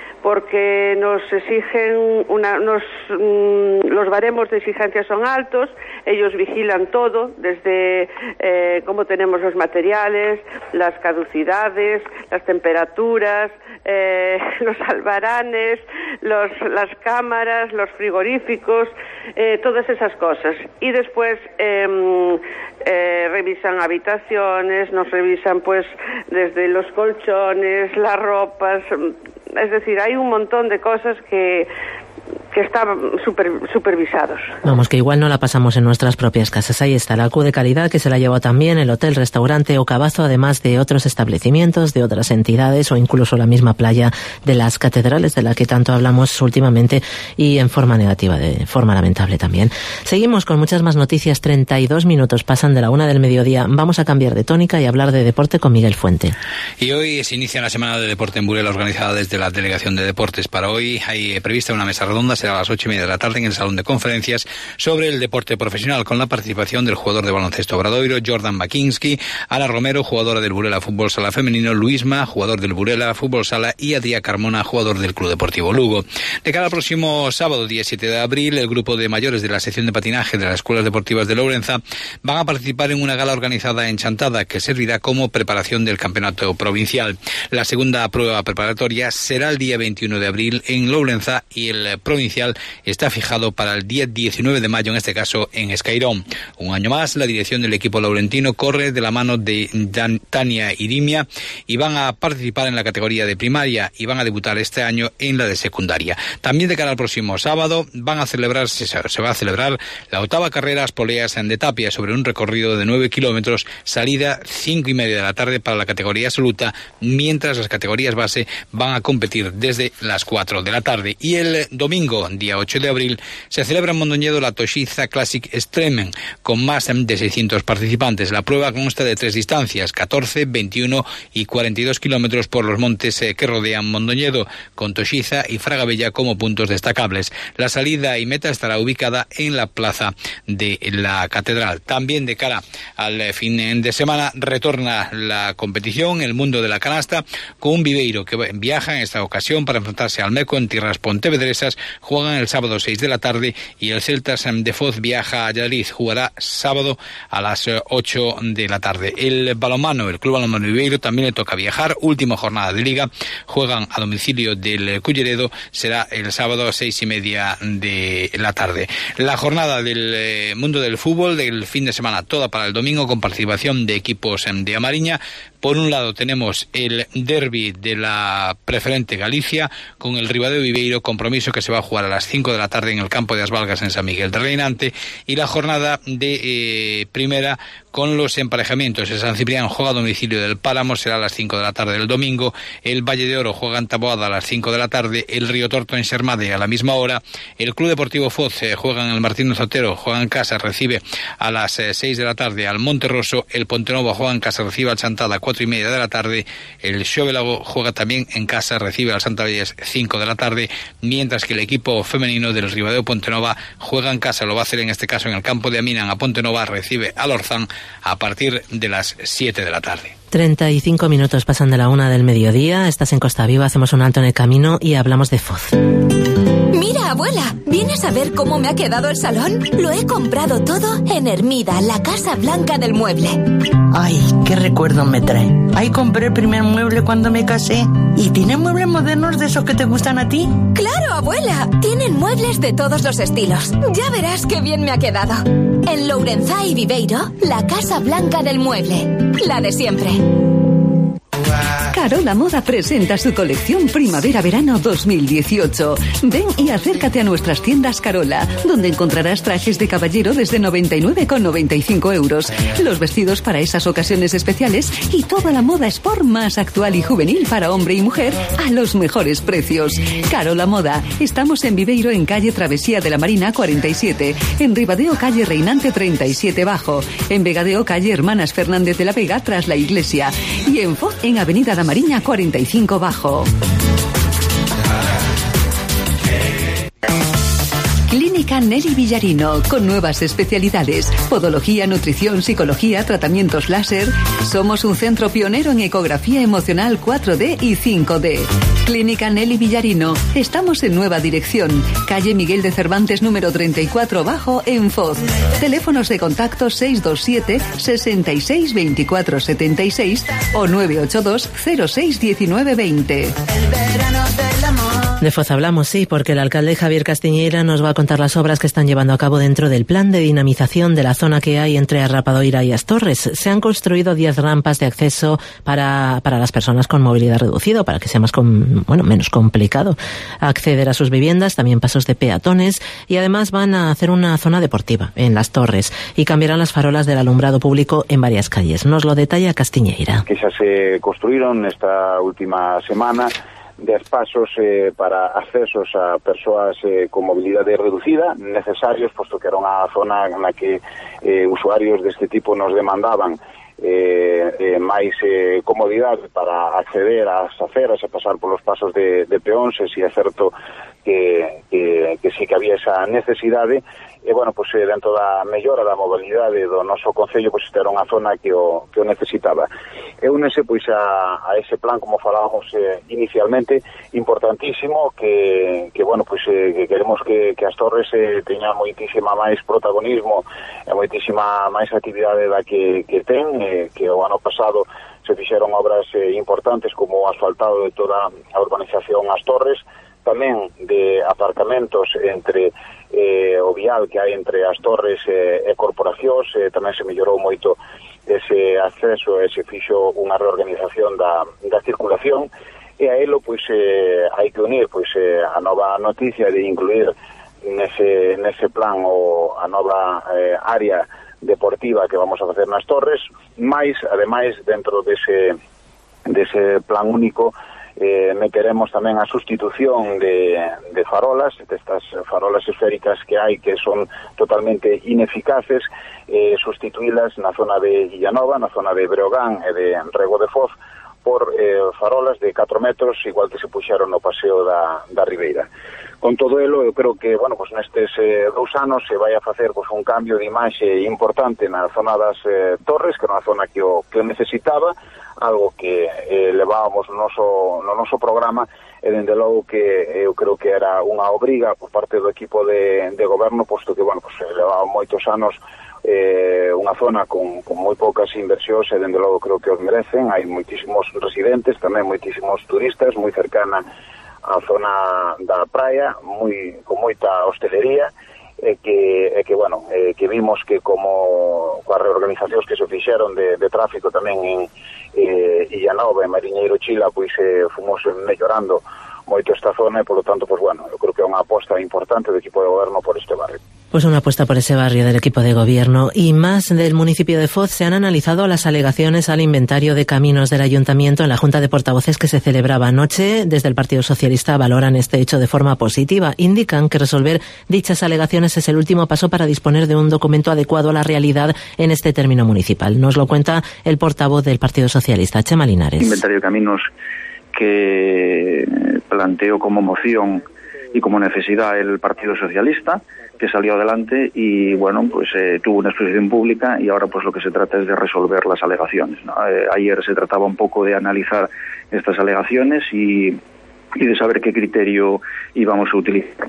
porque nos exigen una, nos, mm, los baremos de exigencia son altos, ellos vigilan todo, desde eh, cómo tenemos los materiales, las caducidades, las temperaturas, eh, los albaranes, los, las cámaras, los frigoríficos, eh, todas esas cosas. Y después eh, eh, revisan habitaciones, nos revisan pues desde los colchones, las ropas, es decir, hay un montón de cosas que que están super, supervisados. Vamos, que igual no la pasamos en nuestras propias casas. Ahí está la Q de calidad, que se la llevó también el hotel, restaurante O Cabazo, además de otros establecimientos, de otras entidades o incluso la misma playa de las catedrales de la que tanto hablamos últimamente y en forma negativa, de forma lamentable también. Seguimos con muchas más noticias. treinta y dos minutos pasan de la una del mediodía. Vamos a cambiar de tónica y hablar de deporte con Miguel Fuente. Y hoy se inicia la Semana de Deporte en Burela, organizada desde la Delegación de Deportes. Para hoy hay prevista una mesa redonda, será a las ocho y media de la tarde en el Salón de Conferencias, sobre el deporte profesional, con la participación del jugador de baloncesto Obradoiro, Jordan Bakinski, Ana Romero, jugadora del Burela Fútbol Sala Femenino, Luisma, jugador del Burela Fútbol Sala, y Adrià Carmona, jugador del Club Deportivo Lugo. De cara al próximo sábado, día siete de abril, el grupo de mayores de la sección de patinaje de las Escuelas Deportivas de Lourenza van a participar en una gala organizada en Chantada, que servirá como preparación del campeonato provincial. La segunda prueba preparatoria será el día veintiuno de abril en Lourenza y el provincial está fijado para el día diecinueve de mayo, en este caso en Escairón. Un año más, la dirección del equipo laurentino corre de la mano de Dan, Tania Irimia, y van a participar en la categoría de primaria y van a debutar este año en la de secundaria. También de cara al próximo sábado van a celebrarse, se va a celebrar la octava carrera Aspoleas de Tapia, sobre un recorrido de nueve kilómetros, salida cinco y media de la tarde para la categoría absoluta, mientras las categorías base van a competir desde las cuatro de la tarde. Y el domingo, día ocho de abril, se celebra en Mondoñedo la Toshiza Classic Extreme, con más de seiscientos participantes. La prueba consta de tres distancias, catorce, veintiuno y cuarenta y dos kilómetros por los montes que rodean Mondoñedo, con Toshiza y Fragabella como puntos destacables. La salida y meta estará ubicada en la plaza de la Catedral. También de cara al fin de semana retorna la competición, el mundo de la canasta, con un Viveiro que viaja en esta ocasión para enfrentarse al Meco en tierras pontevedresas. Juegan el sábado seis de la tarde, y el Celtas de Foz viaja a Valladolid, jugará sábado a las ocho de la tarde. El balonmano, el Club Balonmano Viveiro, también le toca viajar, última jornada de liga, juegan a domicilio del Culleredo, será el sábado a seis y media de la tarde. La jornada del eh, mundo del fútbol del fin de semana, toda para el domingo, con participación de equipos de Amariña, Por un lado tenemos el derbi de la Preferente Galicia con el Ribadeo Viveiro, compromiso que se va a jugar a las cinco de la tarde en el campo de As Valgas en San Miguel de Reinante, y la jornada de eh, primera con los emparejamientos. El San Ciprián juega a domicilio del Pálamo, será a las cinco de la tarde del domingo. El Valle de Oro juega en Taboada a las cinco de la tarde. El Río Torto en Sermade a la misma hora. El Club Deportivo Foz eh, juega en el Martín Zotero, juega en casa, recibe a las eh, seis de la tarde al Monterroso. El Pontenovo juega en casa, recibe al Chantada a cuatro y media de la tarde. El Xovelago juega también en casa, recibe al Santa Bellas cinco de la tarde, mientras que el equipo femenino del Ribadeo Pontenova juega en casa, lo va a hacer en este caso en el campo de Aminan a Pontenova, recibe al Orzán a partir de las siete de la tarde. treinta y cinco minutos pasan de la una del mediodía. Estás en Costa Viva, hacemos un alto en el camino y hablamos de Foz. Mira, abuela, ¿vienes a ver cómo me ha quedado el salón? Lo he comprado todo en Hermida, la Casa Blanca del Mueble. Ay, qué recuerdo me trae. Ahí compré el primer mueble cuando me casé. ¿Y tiene muebles modernos de esos que te gustan a ti? ¡Claro, abuela! Tienen muebles de todos los estilos. Ya verás qué bien me ha quedado. En Lourenzá y Viveiro, la Casa Blanca del Mueble. La de siempre. Carola Moda presenta su colección Primavera-Verano dos mil dieciocho. Ven y acércate a nuestras tiendas Carola, donde encontrarás trajes de caballero desde noventa y nueve con noventa y cinco euros, los vestidos para esas ocasiones especiales y toda la moda sport más actual y juvenil para hombre y mujer a los mejores precios. Carola Moda. Estamos en Viveiro, en calle Travesía de la Marina cuarenta y siete, en Ribadeo, calle Reinante treinta y siete Bajo, en Vegadeo, calle Hermanas Fernández de la Vega tras la iglesia, y en Foz, en Avenida La Mariña cuarenta y cinco Bajo. Clínica Nelly Villarino, con nuevas especialidades: podología, nutrición, psicología, tratamientos láser. Somos un centro pionero en ecografía emocional cuatro D y cinco D. Clínica Nelly Villarino. Estamos en Nueva Dirección, calle Miguel de Cervantes número treinta y cuatro Bajo, en Foz. Teléfonos de contacto seis dos siete, sesenta y seis, veinticuatro setenta y seis o nueve ocho dos, cero seis, diecinueve veinte. De Foz hablamos, sí, porque el alcalde Javier Castiñeira nos va a contar las obras que están llevando a cabo dentro del plan de dinamización de la zona que hay entre Arrapadoira y Astorres. Se han construido diez rampas de acceso para, para las personas con movilidad reducida, para que sea más com, bueno, menos complicado acceder a sus viviendas, también pasos de peatones, y además van a hacer una zona deportiva en Las Torres y cambiarán las farolas del alumbrado público en varias calles. Nos lo detalla Castiñeira. Que xa se construíron esta última semana dez pasos eh, para accesos a persoas eh, con mobilidade reducida necesarios, posto que era unha zona na que eh, usuarios deste tipo nos demandaban eh, eh, máis eh, comodidade para acceder ás aceras e pasar polos pasos de, de peóns, e si é certo que, que, que sí que había esa necesidade. E, bueno, pues, eh, dentro da mellora da mobilidade do noso concello, pues, esta era unha zona que o, que o necesitaba. E únese, pois, a, a ese plan, como falábamos eh, inicialmente, importantísimo, que, que bueno, pues, eh, que queremos que, que Astorres eh, teña moitísima máis protagonismo e moitísima máis actividade da que, que ten, eh, que o ano pasado se fixeron obras eh, importantes como o asfaltado de toda a urbanización Astorres, tamén de aparcamentos entre eh, o vial que hai entre as torres eh, e corporacións, eh, tamén se mellorou moito ese acceso e se fixo unha reorganización da, da circulación, e a elo pois eh, hai que unir pois eh, a nova noticia de incluir nese, nese plan o a nova eh, área deportiva que vamos a facer nas torres, máis, ademais, dentro dese, dese plan único, Eh, meteremos tamén a sustitución de, de farolas, destas farolas esféricas que hai que son totalmente ineficaces, eh, sustituílas na zona de Villanova, na zona de Breogán e de Rego de Foz por eh, farolas de catro metros, igual que se puxeron no paseo da, da Ribeira. Con todo elo, eu creo que, bueno, pues nestes eh, dous anos se vai a facer pues, un cambio de imaxe importante na zona das eh, torres, que era unha zona que o, que o necesitaba, algo que eh, levábamos no noso, no noso programa, e dende logo que eu creo que era unha obriga por parte do equipo de, de goberno, posto que, bueno, pues, levaba moitos anos eh, unha zona con, con moi poucas inversións, e dende logo creo que os merecen. Hai moitísimos residentes, tamén moitísimos turistas, moi cercana á zona da praia, moi, con moita hostelería, e que, e que bueno, eh, que vimos que como coas reorganizacións que se fixeron de, de tráfico tamén en eh, Illanova e Mariñeiro Chila, pois eh, fomos mellorando moito esta zona e, polo tanto, pues bueno, eu creo que é unha aposta importante do equipo de goberno por este barrio. Pues una apuesta por ese barrio del equipo de gobierno. Y más del municipio de Foz, se han analizado las alegaciones al inventario de caminos del ayuntamiento en la Junta de Portavoces que se celebraba anoche. Desde el Partido Socialista valoran este hecho de forma positiva. Indican que resolver dichas alegaciones es el último paso para disponer de un documento adecuado a la realidad en este término municipal. Nos lo cuenta el portavoz del Partido Socialista, Chema Linares. Inventario de caminos que planteó como moción y como necesidad el Partido Socialista, que salió adelante y bueno, pues eh, tuvo una exposición pública y ahora pues lo que se trata es de resolver las alegaciones, ¿no? Eh, ayer se trataba un poco de analizar estas alegaciones y y de saber qué criterio íbamos a utilizar.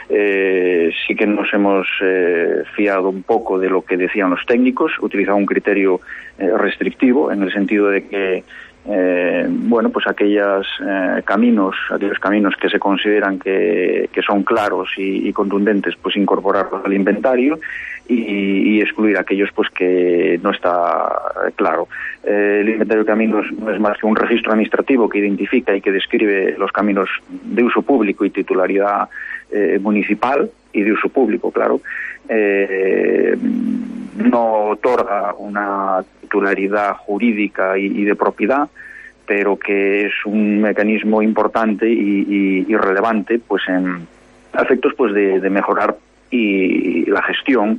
Eh, sí que nos hemos eh, fiado un poco de lo que decían los técnicos, utilizado un criterio eh, restrictivo en el sentido de que Eh, bueno, pues aquellos eh, caminos, aquellos caminos que se consideran que, que son claros y, y contundentes, pues incorporarlos al inventario y, y excluir aquellos pues que no está claro. Eh, el inventario de caminos no es más que un registro administrativo que identifica y que describe los caminos de uso público y titularidad eh, municipal y de uso público, claro. Eh, no otorga una titularidad jurídica y, y de propiedad, pero que es un mecanismo importante y, y, y relevante pues en efectos pues de, de mejorar y la gestión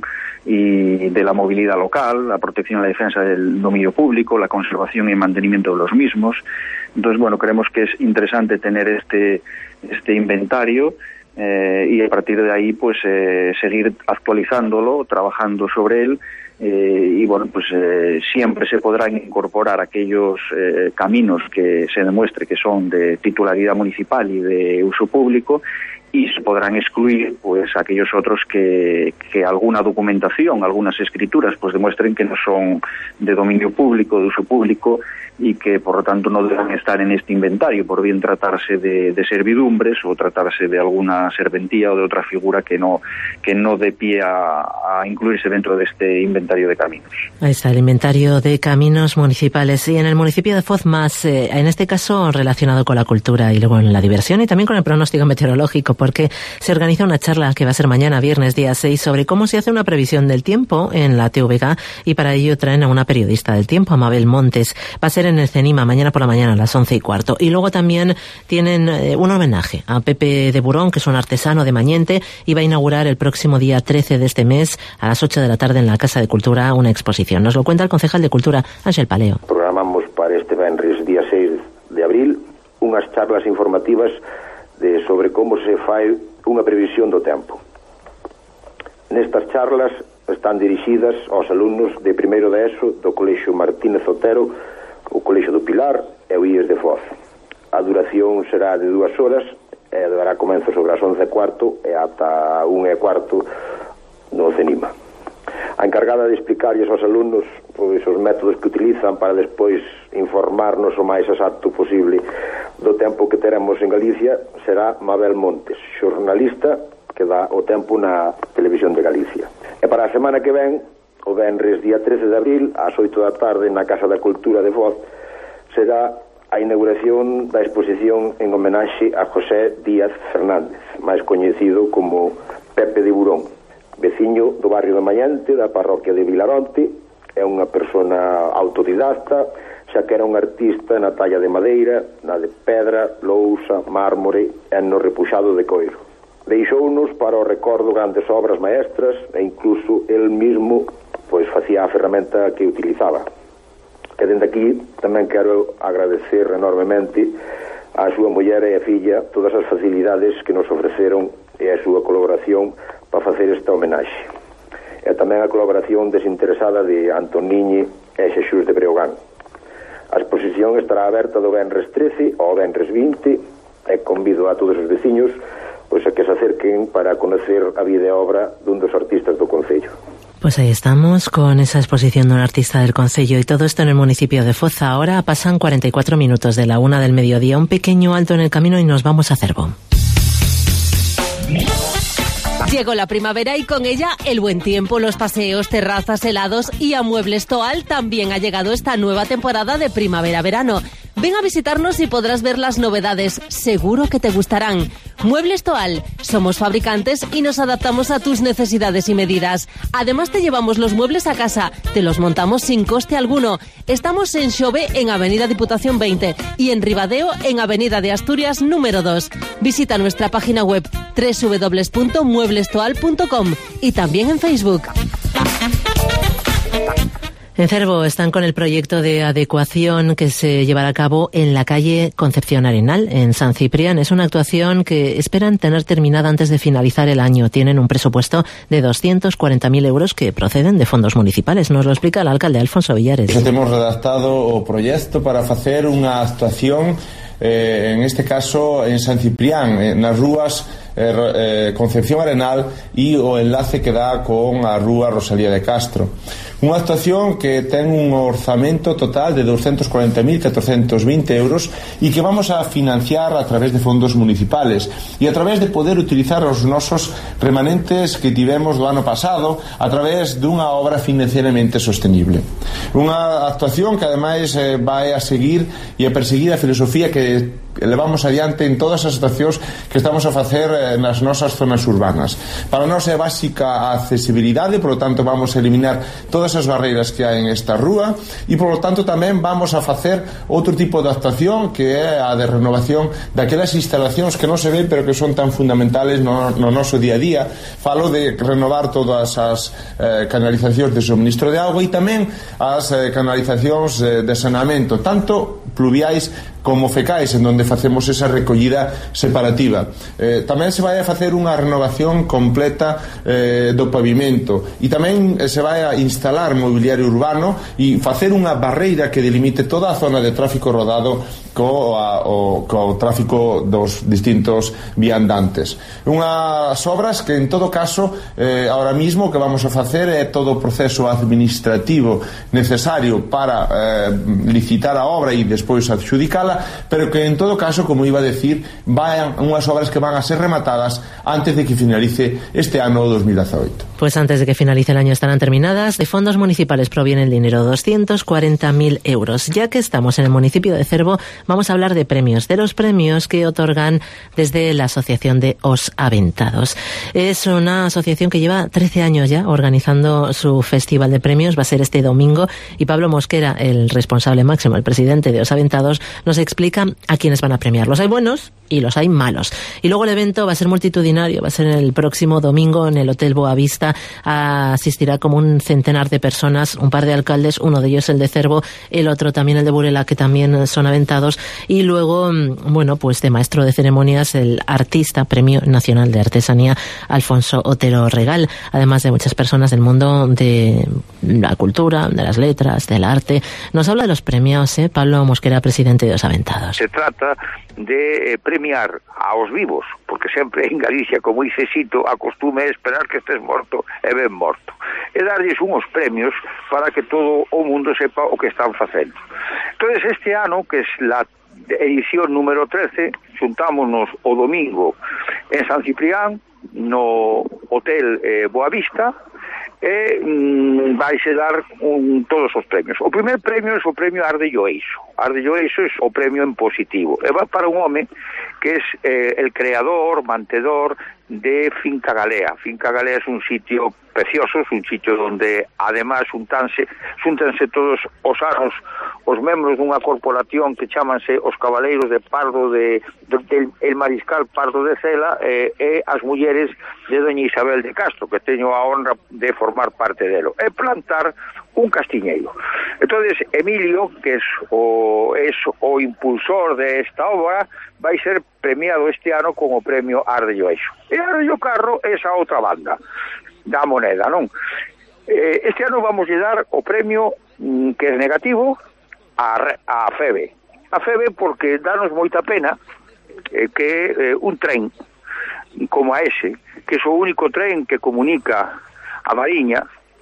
y de la movilidad local, la protección y la defensa del dominio público, la conservación y mantenimiento de los mismos. Entonces, bueno, creemos que es interesante tener este, este inventario eh, y a partir de ahí pues eh, seguir actualizándolo, trabajando sobre él. Eh, y bueno, pues eh, siempre se podrán incorporar aquellos eh, caminos que se demuestre que son de titularidad municipal y de uso público, y se podrán excluir pues aquellos otros que, que alguna documentación, algunas escrituras pues demuestren que no son de dominio público, de uso público, y que por lo tanto no deben estar en este inventario, por bien tratarse de, de servidumbres o tratarse de alguna serventía o de otra figura que no que no dé pie a, a incluirse dentro de este inventario de caminos. Ahí está el inventario de caminos municipales. Y en el municipio de Foz más, eh, en este caso relacionado con la cultura y luego en la diversión y también con el pronóstico meteorológico, porque se organiza una charla que va a ser mañana, viernes día seis, sobre cómo se hace una previsión del tiempo en la T V G, y para ello traen a una periodista del tiempo, a Mabel Montes. Va a ser en el CENIMA mañana por la mañana a las once y cuarto. Y luego también tienen eh, un homenaje a Pepe de Burón, que es un artesano de Mañente, y va a inaugurar el próximo día trece de este mes a las ocho de la tarde en la Casa de Cultura una exposición. Nos lo cuenta el concejal de Cultura, Ángel Paleo. Programamos para este venres día seis de abril unhas charlas informativas de sobre como se fai unha previsión do tempo. Nestas charlas están dirixidas aos alumnos de primeiro de ESO do Colexio Martínez Otero, o Colexio do Pilar e o I E S de Foz. A duración será de dúas horas e dará comenzo sobre as once e cuarto e ata unha e cuarto no CENIMA. A encargada de explicarlles aos alumnos pois, os métodos que utilizan para despois informarnos o máis exacto posible do tempo que teremos en Galicia será Mabel Montes, xornalista que dá o tempo na Televisión de Galicia. E para a semana que ven, o venres día trece de abril, ás oito da tarde na Casa da Cultura de Foz, será a inauguración da exposición en homenaxe a José Díaz Fernández, máis coñecido como Pepe de Burón, veciño do barrio de Mañente, da parroquia de Vilaronte. É unha persona autodidacta, xa que era un artista na talla de madeira, na de pedra, lousa, mármore e no repuxado de coiro. Deixounos para o recordo grandes obras maestras e incluso el mismo pois facía a ferramenta que utilizaba. E dende aquí tamén quero agradecer enormemente a súa muller e a filla todas as facilidades que nos ofreceron e a súa colaboración para facer esta homenaxe. E tamén a colaboración desinteresada de Antoniñi e Xesús de Breogán. A exposición estará aberta do venres trece ao venres vinte e convido a todos os veciños pois a que se acerquen para conocer a vida e obra dun dos artistas do concello. Pues ahí estamos con esa exposición de un artista del concello, y todo esto en el municipio de Foz. Ahora pasan cuarenta y cuatro minutos de la una del mediodía, un pequeño alto en el camino y nos vamos a Cervo. Llegó la primavera y con ella el buen tiempo, los paseos, terrazas, helados, y a Muebles Toal también ha llegado esta nueva temporada de primavera-verano. Ven a visitarnos y podrás ver las novedades. Seguro que te gustarán. Muebles Toal. Somos fabricantes y nos adaptamos a tus necesidades y medidas. Además te llevamos los muebles a casa. Te los montamos sin coste alguno. Estamos en Xove, en Avenida Diputación veinte, y en Ribadeo, en Avenida de Asturias número dos. Visita nuestra página web doble u doble u doble u punto muebles toal punto com y también en Facebook. En Cervo están con el proyecto de adecuación que se llevará a cabo en la calle Concepción Arenal, en San Ciprián. Es una actuación que esperan tener terminada antes de finalizar el año. Tienen un presupuesto de doscientos cuarenta mil euros que proceden de fondos municipales. Nos lo explica el alcalde Alfonso Villares. Hemos redactado o proyecto para hacer una actuación, eh, en este caso en San Ciprián, en las rúas eh, eh, Concepción Arenal y o enlace que dá con a rúa Rosalía de Castro. Unha actuación que ten un orzamento total de doscientos cuarenta mil catorcientos veinte euros e que vamos a financiar a través de fondos municipales e a través de poder utilizar os nosos remanentes que tivemos do ano pasado a través dunha obra financieramente sostenible. Unha actuación que ademais eh, vai a seguir e a perseguir a filosofía que levamos adiante en todas as actuacións que estamos a facer eh, nas nosas zonas urbanas. Para nós é básica a accesibilidade, por lo tanto vamos a eliminar todas as barreiras que hai en esta rúa e por lo tanto tamén vamos a facer outro tipo de actuación que é a de renovación daquelas instalacións que non se ven pero que son tan fundamentales no, no noso día a día. Falo de renovar todas as eh, canalizacións de suministro de auga e tamén as eh, canalizacións eh, de saneamento, tanto pluviais como fecais, en donde facemos esa recollida separativa. Eh, tamén se vai a facer unha renovación completa eh, do pavimento e tamén eh, se vai a instalar mobiliario urbano e facer unha barreira que delimite toda a zona de tráfico rodado co, a, o, co tráfico dos distintos viandantes. Unhas obras que en todo caso eh, ahora mismo que vamos a facer é todo o proceso administrativo necesario para eh, licitar a obra e despois adxudicala, pero que en todo caso, como iba a decir, vayan unhas obras que van a ser rematadas antes de que finalice este ano dos mil dezaoito. Pues antes de que finalice el año estarán terminadas. De fondos municipales proviene el dinero, doscientos cuarenta mil euros. Ya que estamos en el municipio de Cervo, vamos a hablar de premios, de los premios que otorgan desde la Asociación de Os Aventados. Es una asociación que lleva trece años ya organizando su festival de premios. Va a ser este domingo y Pablo Mosquera, el responsable máximo, el presidente de Os Aventados, nos explica a quiénes van a premiar. Los hay buenos y los hay malos. Y luego el evento va a ser multitudinario, va a ser el próximo domingo en el Hotel Boavista. Asistirá como un centenar de personas, un par de alcaldes, uno de ellos el de Cervo, el otro también el de Burela, que también son aventados, y luego, bueno, pues de maestro de ceremonias, el artista, Premio Nacional de Artesanía, Alfonso Otero Regal, además de muchas personas del mundo de la cultura, de las letras, del arte. Nos habla de los premios, ¿eh? Pablo Mosquera, presidente de Os Aventados. Se trata de eh, premiar aos vivos, porque sempre en Galicia, como dice Sito, a costume é esperar que estés morto e ben morto, e darlles unhos premios para que todo o mundo sepa o que están facendo. Entonces, este ano, que é la edición número trece, xuntámonos o domingo en San Ciprián, no Hotel eh, Boavista, e mm, vaise dar un, todos os premios. O primer premio é o premio Ardello Eixo. Ardello Eixo é o premio en positivo. E va para un home que é eh, el creador, mantedor de Finca Galea. Finca Galea é un sitio precioso, é un sitio donde además xuntanse, xuntanse todos os anos os membros dunha corporación que chamanse os Cabaleiros de Pardo de, de, de el Mariscal Pardo de Cela eh, e as mulleres de doña Isabel de Castro, que teño a honra de formar parte delo, e plantar un castiñeiro. Entonces Emilio, que é o, es o impulsor de esta obra, vai ser premiado este ano con o premio Ardello Eixo. E Ardello Carro é esa outra banda da moneda, non? Eh, este ano vamos a dar o premio mm, que é negativo a, a FEBE. A FEBE porque danos moita pena eh, que eh, un tren como a ese, que é o único tren que comunica a Mariña,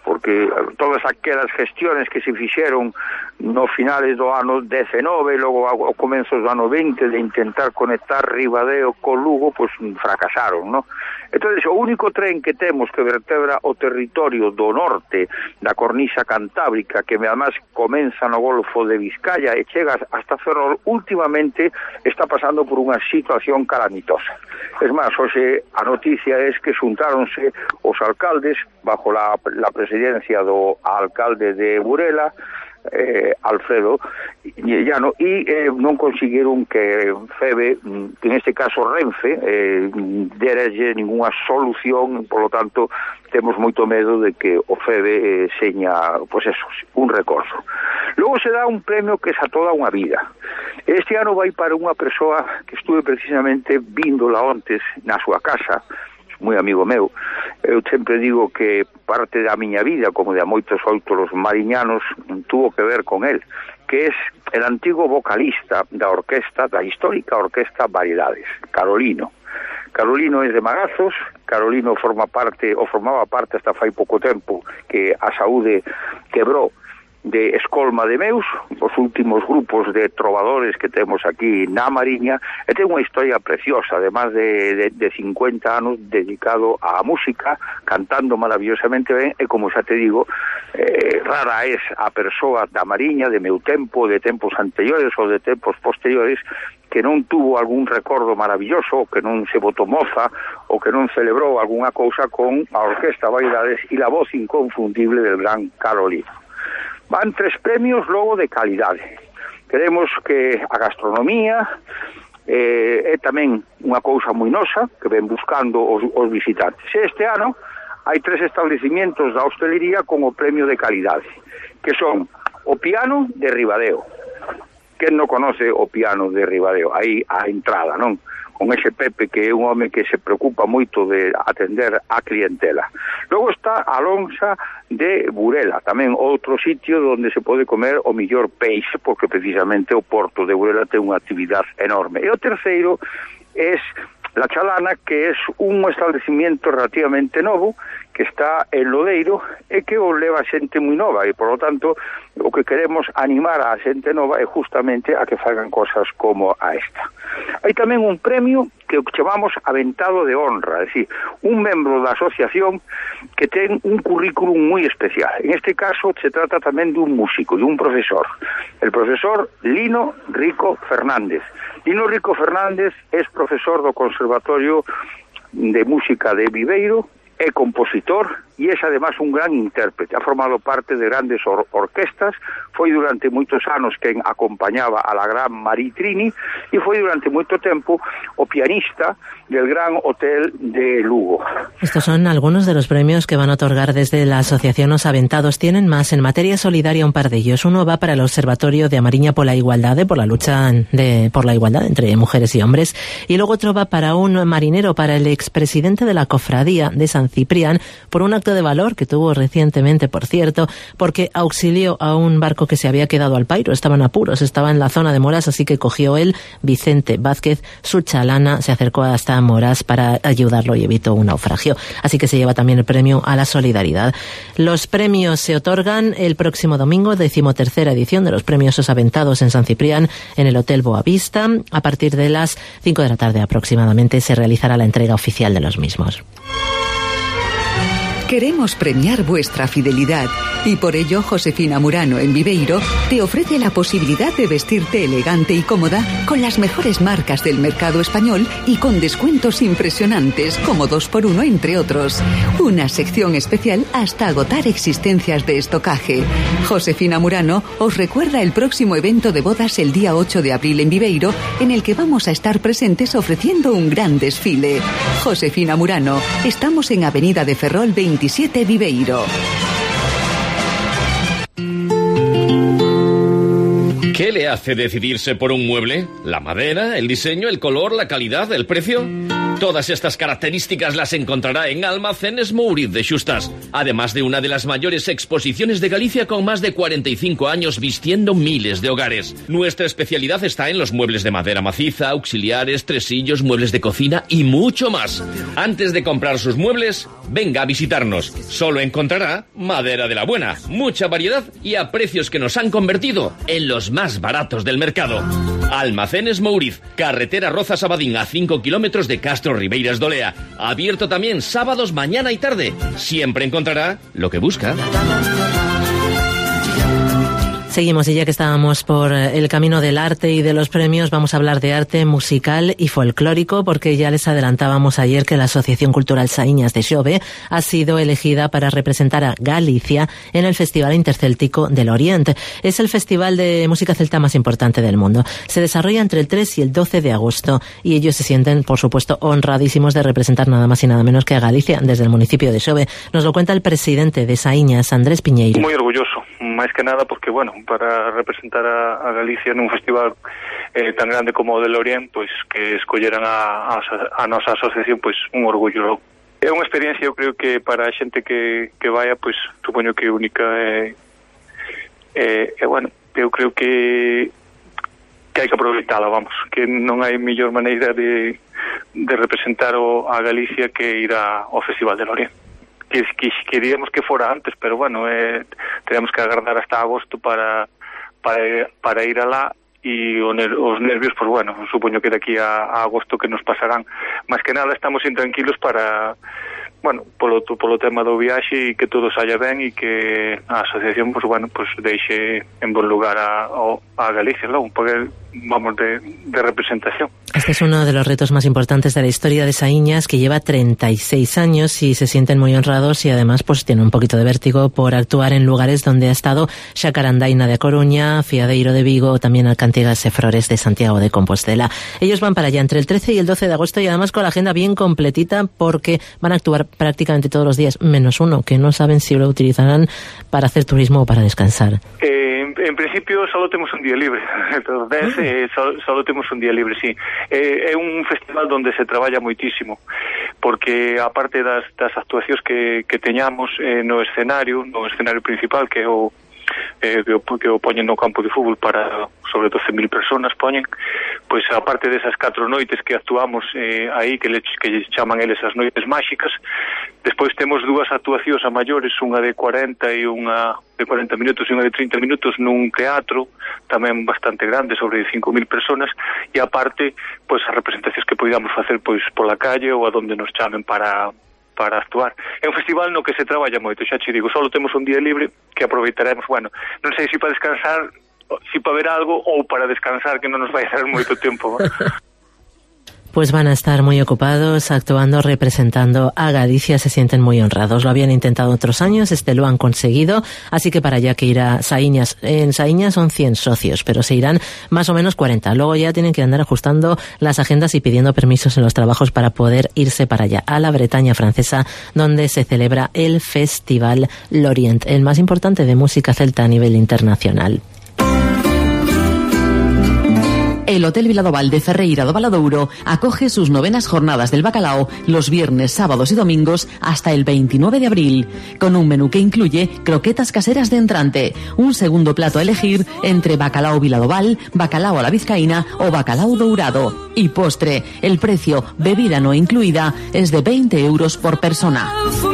porque todas aquelas gestiones que se fixeron no finales do ano dezenove, logo ao comenzos do ano vinte, de intentar conectar Ribadeo co Lugo, pois fracasaron, non? Entón, o único tren que temos que vertebra o territorio do norte da cornisa cantábrica, que además comeza no Golfo de Vizcaya e chega hasta Ferrol, últimamente está pasando por unha situación calamitosa. Es máis, hoxe a noticia es que xuntáronse os alcaldes bajo la, la presidencia do alcalde de Burela, Eh, Alfredo Llano, e eh, non consiguieron que FEBE, que en este caso Renfe, eh, derelle ninguna solución. Por lo tanto, temos moito medo de que o FEBE eh, seña, pois eso, un recorso. Logo se dá un premio que é a toda unha vida. Este ano vai para unha persoa que estuve precisamente víndola ontes na súa casa, moi amigo meu. Eu sempre digo que parte da miña vida, como de a moitos outros mariñanos, tuvo que ver con él, que es el antigo vocalista da orquesta, da histórica orquesta Variedades, Carolino. Carolino é de Magazos. Carolino forma parte, ou formaba parte hasta fai pouco tempo que a saúde quebrou, de Escolma de Meus, os últimos grupos de trovadores que temos aquí na Mariña, e ten unha historia preciosa, además de, de, de cincuenta anos dedicado á música, cantando maravillosamente ben, e como xa te digo, eh, rara es a persoa da Mariña, de meu tempo, de tempos anteriores ou de tempos posteriores, que non tuvo algún recordo maravilloso, ou que non se botou moza, ou que non celebrou algunha cousa con a Orquesta Variedades e la voz inconfundible del gran Carolino. Van tres premios logo de calidade. Queremos que a gastronomía eh, é tamén unha cousa moi nosa, que ven buscando os, os visitantes. Este ano hai tres establecimientos da hostelería con o premio de calidade, que son o Piano de Ribadeo. Quen non conoce o Piano de Ribadeo? Aí a entrada, non? Con ese Pepe, que é un home que se preocupa moito de atender a clientela. Logo está a Lonxa de Burela, tamén outro sitio onde se pode comer o millor peixe, porque precisamente o porto de Burela ten unha actividade enorme. E o terceiro é La Chalana, que é un establecimiento relativamente novo, que está en Lodeiro, e que o leva xente moi nova, e por lo tanto o que queremos animar a xente nova é justamente a que fagan cosas como a esta. Hai tamén un premio que chamamos Aventado de Honra, é dicir, un membro da asociación que ten un currículum moi especial. En este caso se trata tamén dun músico, de un profesor, el profesor Lino Rico Fernández. Lino Rico Fernández é profesor do Conservatorio de Música de Viveiro, é compositor e é además un gran intérprete. Ha formado parte de grandes or orquestas, foi durante moitos anos quen acompañaba a la gran Maritrini e foi durante moito tempo o pianista del Gran Hotel de Lugo. Estos son algunos de los premios que van a otorgar desde la Asociación Os Aventados. Tienen más en materia solidaria, un par de ellos. Uno va para el Observatorio de Amariña por la igualdad, por la lucha de, por la igualdad entre mujeres y hombres, y luego otro va para un marinero, para el expresidente de la Cofradía de San Ciprián, por un acto de valor que tuvo recientemente, por cierto, porque auxilió a un barco que se había quedado al pairo. Estaban apuros, estaba en la zona de Moras, así que cogió él, Vicente Vázquez, su chalana, se acercó hasta Moras para ayudarlo y evitó un naufragio. Así que se lleva también el premio a la solidaridad. Los premios se otorgan el próximo domingo, decimotercera edición de los premios Os Aventados en San Ciprián, en el Hotel Boavista. A partir de las cinco de la tarde aproximadamente se realizará la entrega oficial de los mismos. Queremos premiar vuestra fidelidad y por ello Josefina Murano en Viveiro te ofrece la posibilidad de vestirte elegante y cómoda con las mejores marcas del mercado español y con descuentos impresionantes como dos por uno entre otros. Una sección especial hasta agotar existencias de estocaje. Josefina Murano os recuerda el próximo evento de bodas el día ocho de abril en Viveiro, en el que vamos a estar presentes ofreciendo un gran desfile. Josefina Murano, estamos en Avenida de Ferrol veintisiete Viveiro. ¿Qué le hace decidirse por un mueble? ¿La madera, el diseño, el color, la calidad, el precio? Todas estas características las encontrará en Almacenes Mouriz de Xustas, además de una de las mayores exposiciones de Galicia con más de cuarenta y cinco años vistiendo miles de hogares. Nuestra especialidad está en los muebles de madera maciza, auxiliares, tresillos, muebles de cocina y mucho más. Antes de comprar sus muebles, venga a visitarnos. Solo encontrará madera de la buena, mucha variedad y a precios que nos han convertido en los más baratos del mercado. Almacenes Mouriz, carretera Rozas-Abadín a cinco kilómetros de Castro Ribeiras de Olea. Abierto también sábados, mañana y tarde. Siempre encontrará lo que busca. Seguimos, y ya que estábamos por el camino del arte y de los premios, vamos a hablar de arte musical y folclórico, porque ya les adelantábamos ayer que la Asociación Cultural Saíñas de Xove ha sido elegida para representar a Galicia en el Festival Intercéltico del Oriente. Es el festival de música celta más importante del mundo. Se desarrolla entre el tres y el doce de agosto y ellos se sienten, por supuesto, honradísimos de representar nada más y nada menos que a Galicia desde el municipio de Xove. Nos lo cuenta el presidente de Saíñas, Andrés Piñeiro. Muy orgulloso, máis que nada porque, bueno, para representar a, a Galicia nun festival eh, tan grande como o del Oriente, pois que escolleran a, a, a nosa asociación, pois un orgullo. É unha experiencia, eu creo que para a xente que, que vaya, pois supoño que única e eh, eh, bueno, eu creo que que hai que aproveitala, vamos, que non hai mellor maneira de, de representar o, a Galicia que ir a, ao Festival del Oriente. Que, que queríamos que fora antes, pero bueno, eh, tenemos que agardar hasta agosto para para, para ir alá, e os nervios, pues bueno, supoño que de aquí a, a agosto que nos pasarán. Más que nada estamos intranquilos para, bueno, polo, polo tema do viaxe e que todo saia ben e que a asociación, pues bueno, pues deixe en bon lugar a, a Galicia, ¿no? Un poder, vamos, de, de representación. Este es uno de los retos más importantes de la historia de Saíñas, que lleva treinta y seis años y se sienten muy honrados y además pues tiene un poquito de vértigo por actuar en lugares donde ha estado Xacarandaina de A Coruña, Fiadeiro de Vigo o también Alcantigas e Frores de Santiago de Compostela. Ellos van para allá entre el trece y el doce de agosto y además con la agenda bien completita porque van a actuar prácticamente todos los días, menos uno, que no saben si lo utilizarán para hacer turismo o para descansar. Eh, en, en principio solo tenemos un día libre, entonces eh, solo, solo tenemos un día libre, sí. É eh, un festival donde se traballa moitísimo, porque aparte das, das actuacións que, que teñamos eh, no escenario, no escenario principal, que é o eh, que, o, que o poñen no campo de fútbol para sobre doce mil personas poñen, pois aparte desas catro noites que actuamos eh, aí, que, le, que chaman eles as noites máxicas, despois temos dúas actuacións a maiores, unha de cuarenta e unha de cuarenta minutos e unha de trinta minutos nun teatro tamén bastante grande, sobre cinco mil personas, e aparte, pois as representacións que podamos facer pois pola calle ou a donde nos chamen para para actuar. É un festival no que se traballa moito, xa che digo, solo temos un día libre que aproveitaremos, bueno, non sei se para descansar, si para ver algo ou para descansar, que non nos vai a dar moito tempo. Pues van a estar muy ocupados actuando, representando a Galicia, se sienten muy honrados. Lo habían intentado otros años, este lo han conseguido, así que para allá que irá Saíñas. En Saíñas son cien socios, pero se irán más o menos cuarenta. Luego ya tienen que andar ajustando las agendas y pidiendo permisos en los trabajos para poder irse para allá, a la Bretaña francesa, donde se celebra el Festival L'Orient, el más importante de música celta a nivel internacional. El Hotel Viladoval de Ferreira do Valadouro acoge sus novenas jornadas del bacalao los viernes, sábados y domingos hasta el veintinueve de abril, con un menú que incluye croquetas caseras de entrante, un segundo plato a elegir entre bacalao Viladoval, bacalao a la vizcaína o bacalao dourado. Y postre, el precio, bebida no incluida, es de veinte euros por persona.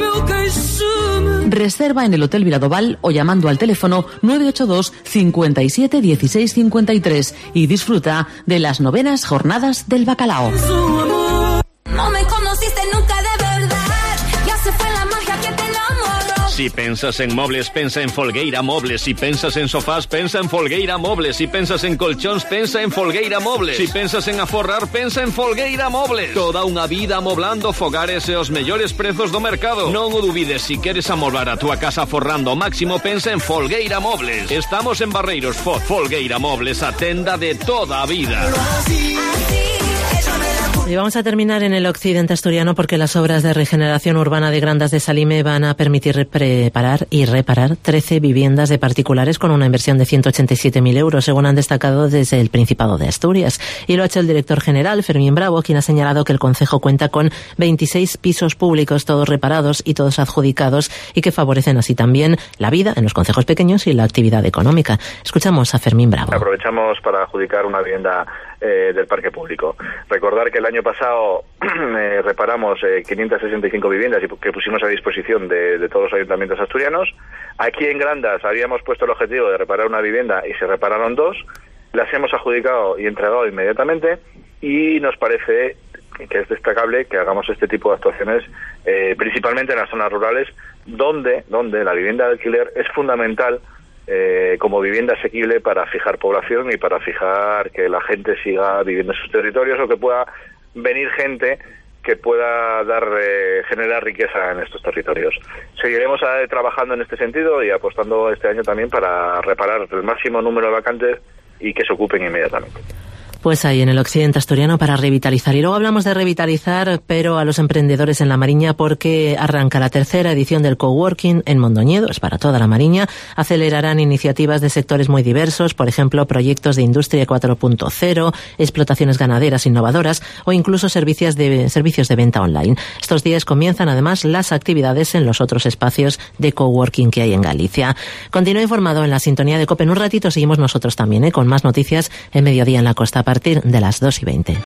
Reserva en el Hotel Viladoval o llamando al teléfono nueve ocho dos, cincuenta y siete, dieciséis cincuenta y tres y disfruta de las novenas jornadas del bacalao. No me conociste nunca de verdad, ya se fue la magia que te enamoró. Si pensas en mobles, pensa en Folgueira Mobles. Si pensas en sofás, pensa en Folgueira Mobles. Si pensas en colchóns, pensa en Folgueira Mobles. Si pensas en aforrar, pensa en Folgueira Mobles. Toda unha vida amoblando fogares e os mellores prezos do mercado. Non o dubides, si queres amoblar a túa casa aforrando ao máximo, pensa en Folgueira Mobles. Estamos en Barreiros, Foz. Folgueira Mobles, a tenda de toda a vida. Y vamos a terminar en el occidente asturiano porque las obras de regeneración urbana de Grandas de Salime van a permitir preparar y reparar trece viviendas de particulares con una inversión de ciento ochenta y siete mil euros, según han destacado desde el Principado de Asturias. Y lo ha hecho el director general, Fermín Bravo, quien ha señalado que el concejo cuenta con veintiséis pisos públicos, todos reparados y todos adjudicados, y que favorecen así también la vida en los concejos pequeños y la actividad económica. Escuchamos a Fermín Bravo. Aprovechamos para adjudicar una vivienda eh, del parque público. Recordar que el año pasado eh, reparamos eh, quinientas sesenta y cinco viviendas y que pusimos a disposición de, de todos los ayuntamientos asturianos. Aquí en Grandas habíamos puesto el objetivo de reparar una vivienda y se repararon dos. Las hemos adjudicado y entregado inmediatamente, y nos parece que es destacable que hagamos este tipo de actuaciones eh, principalmente en las zonas rurales, donde, donde la vivienda de alquiler es fundamental Eh, como vivienda asequible para fijar población y para fijar que la gente siga viviendo en sus territorios, o que pueda venir gente que pueda dar eh, generar riqueza en estos territorios. Seguiremos eh, trabajando en este sentido y apostando este año también para reparar el máximo número de vacantes y que se ocupen inmediatamente. Pues ahí en el occidente asturiano para revitalizar. Y luego hablamos de revitalizar, pero a los emprendedores en la Mariña, porque arranca la tercera edición del coworking en Mondoñedo, es para toda la Mariña. Acelerarán iniciativas de sectores muy diversos, por ejemplo, proyectos de industria cuatro punto cero, explotaciones ganaderas innovadoras o incluso servicios de, servicios de venta online. Estos días comienzan además las actividades en los otros espacios de coworking que hay en Galicia. Continúa informado en la sintonía de COPE. En un ratito seguimos nosotros también, ¿eh? Con más noticias en Mediodía en la Costa, a partir de las dos y veinte.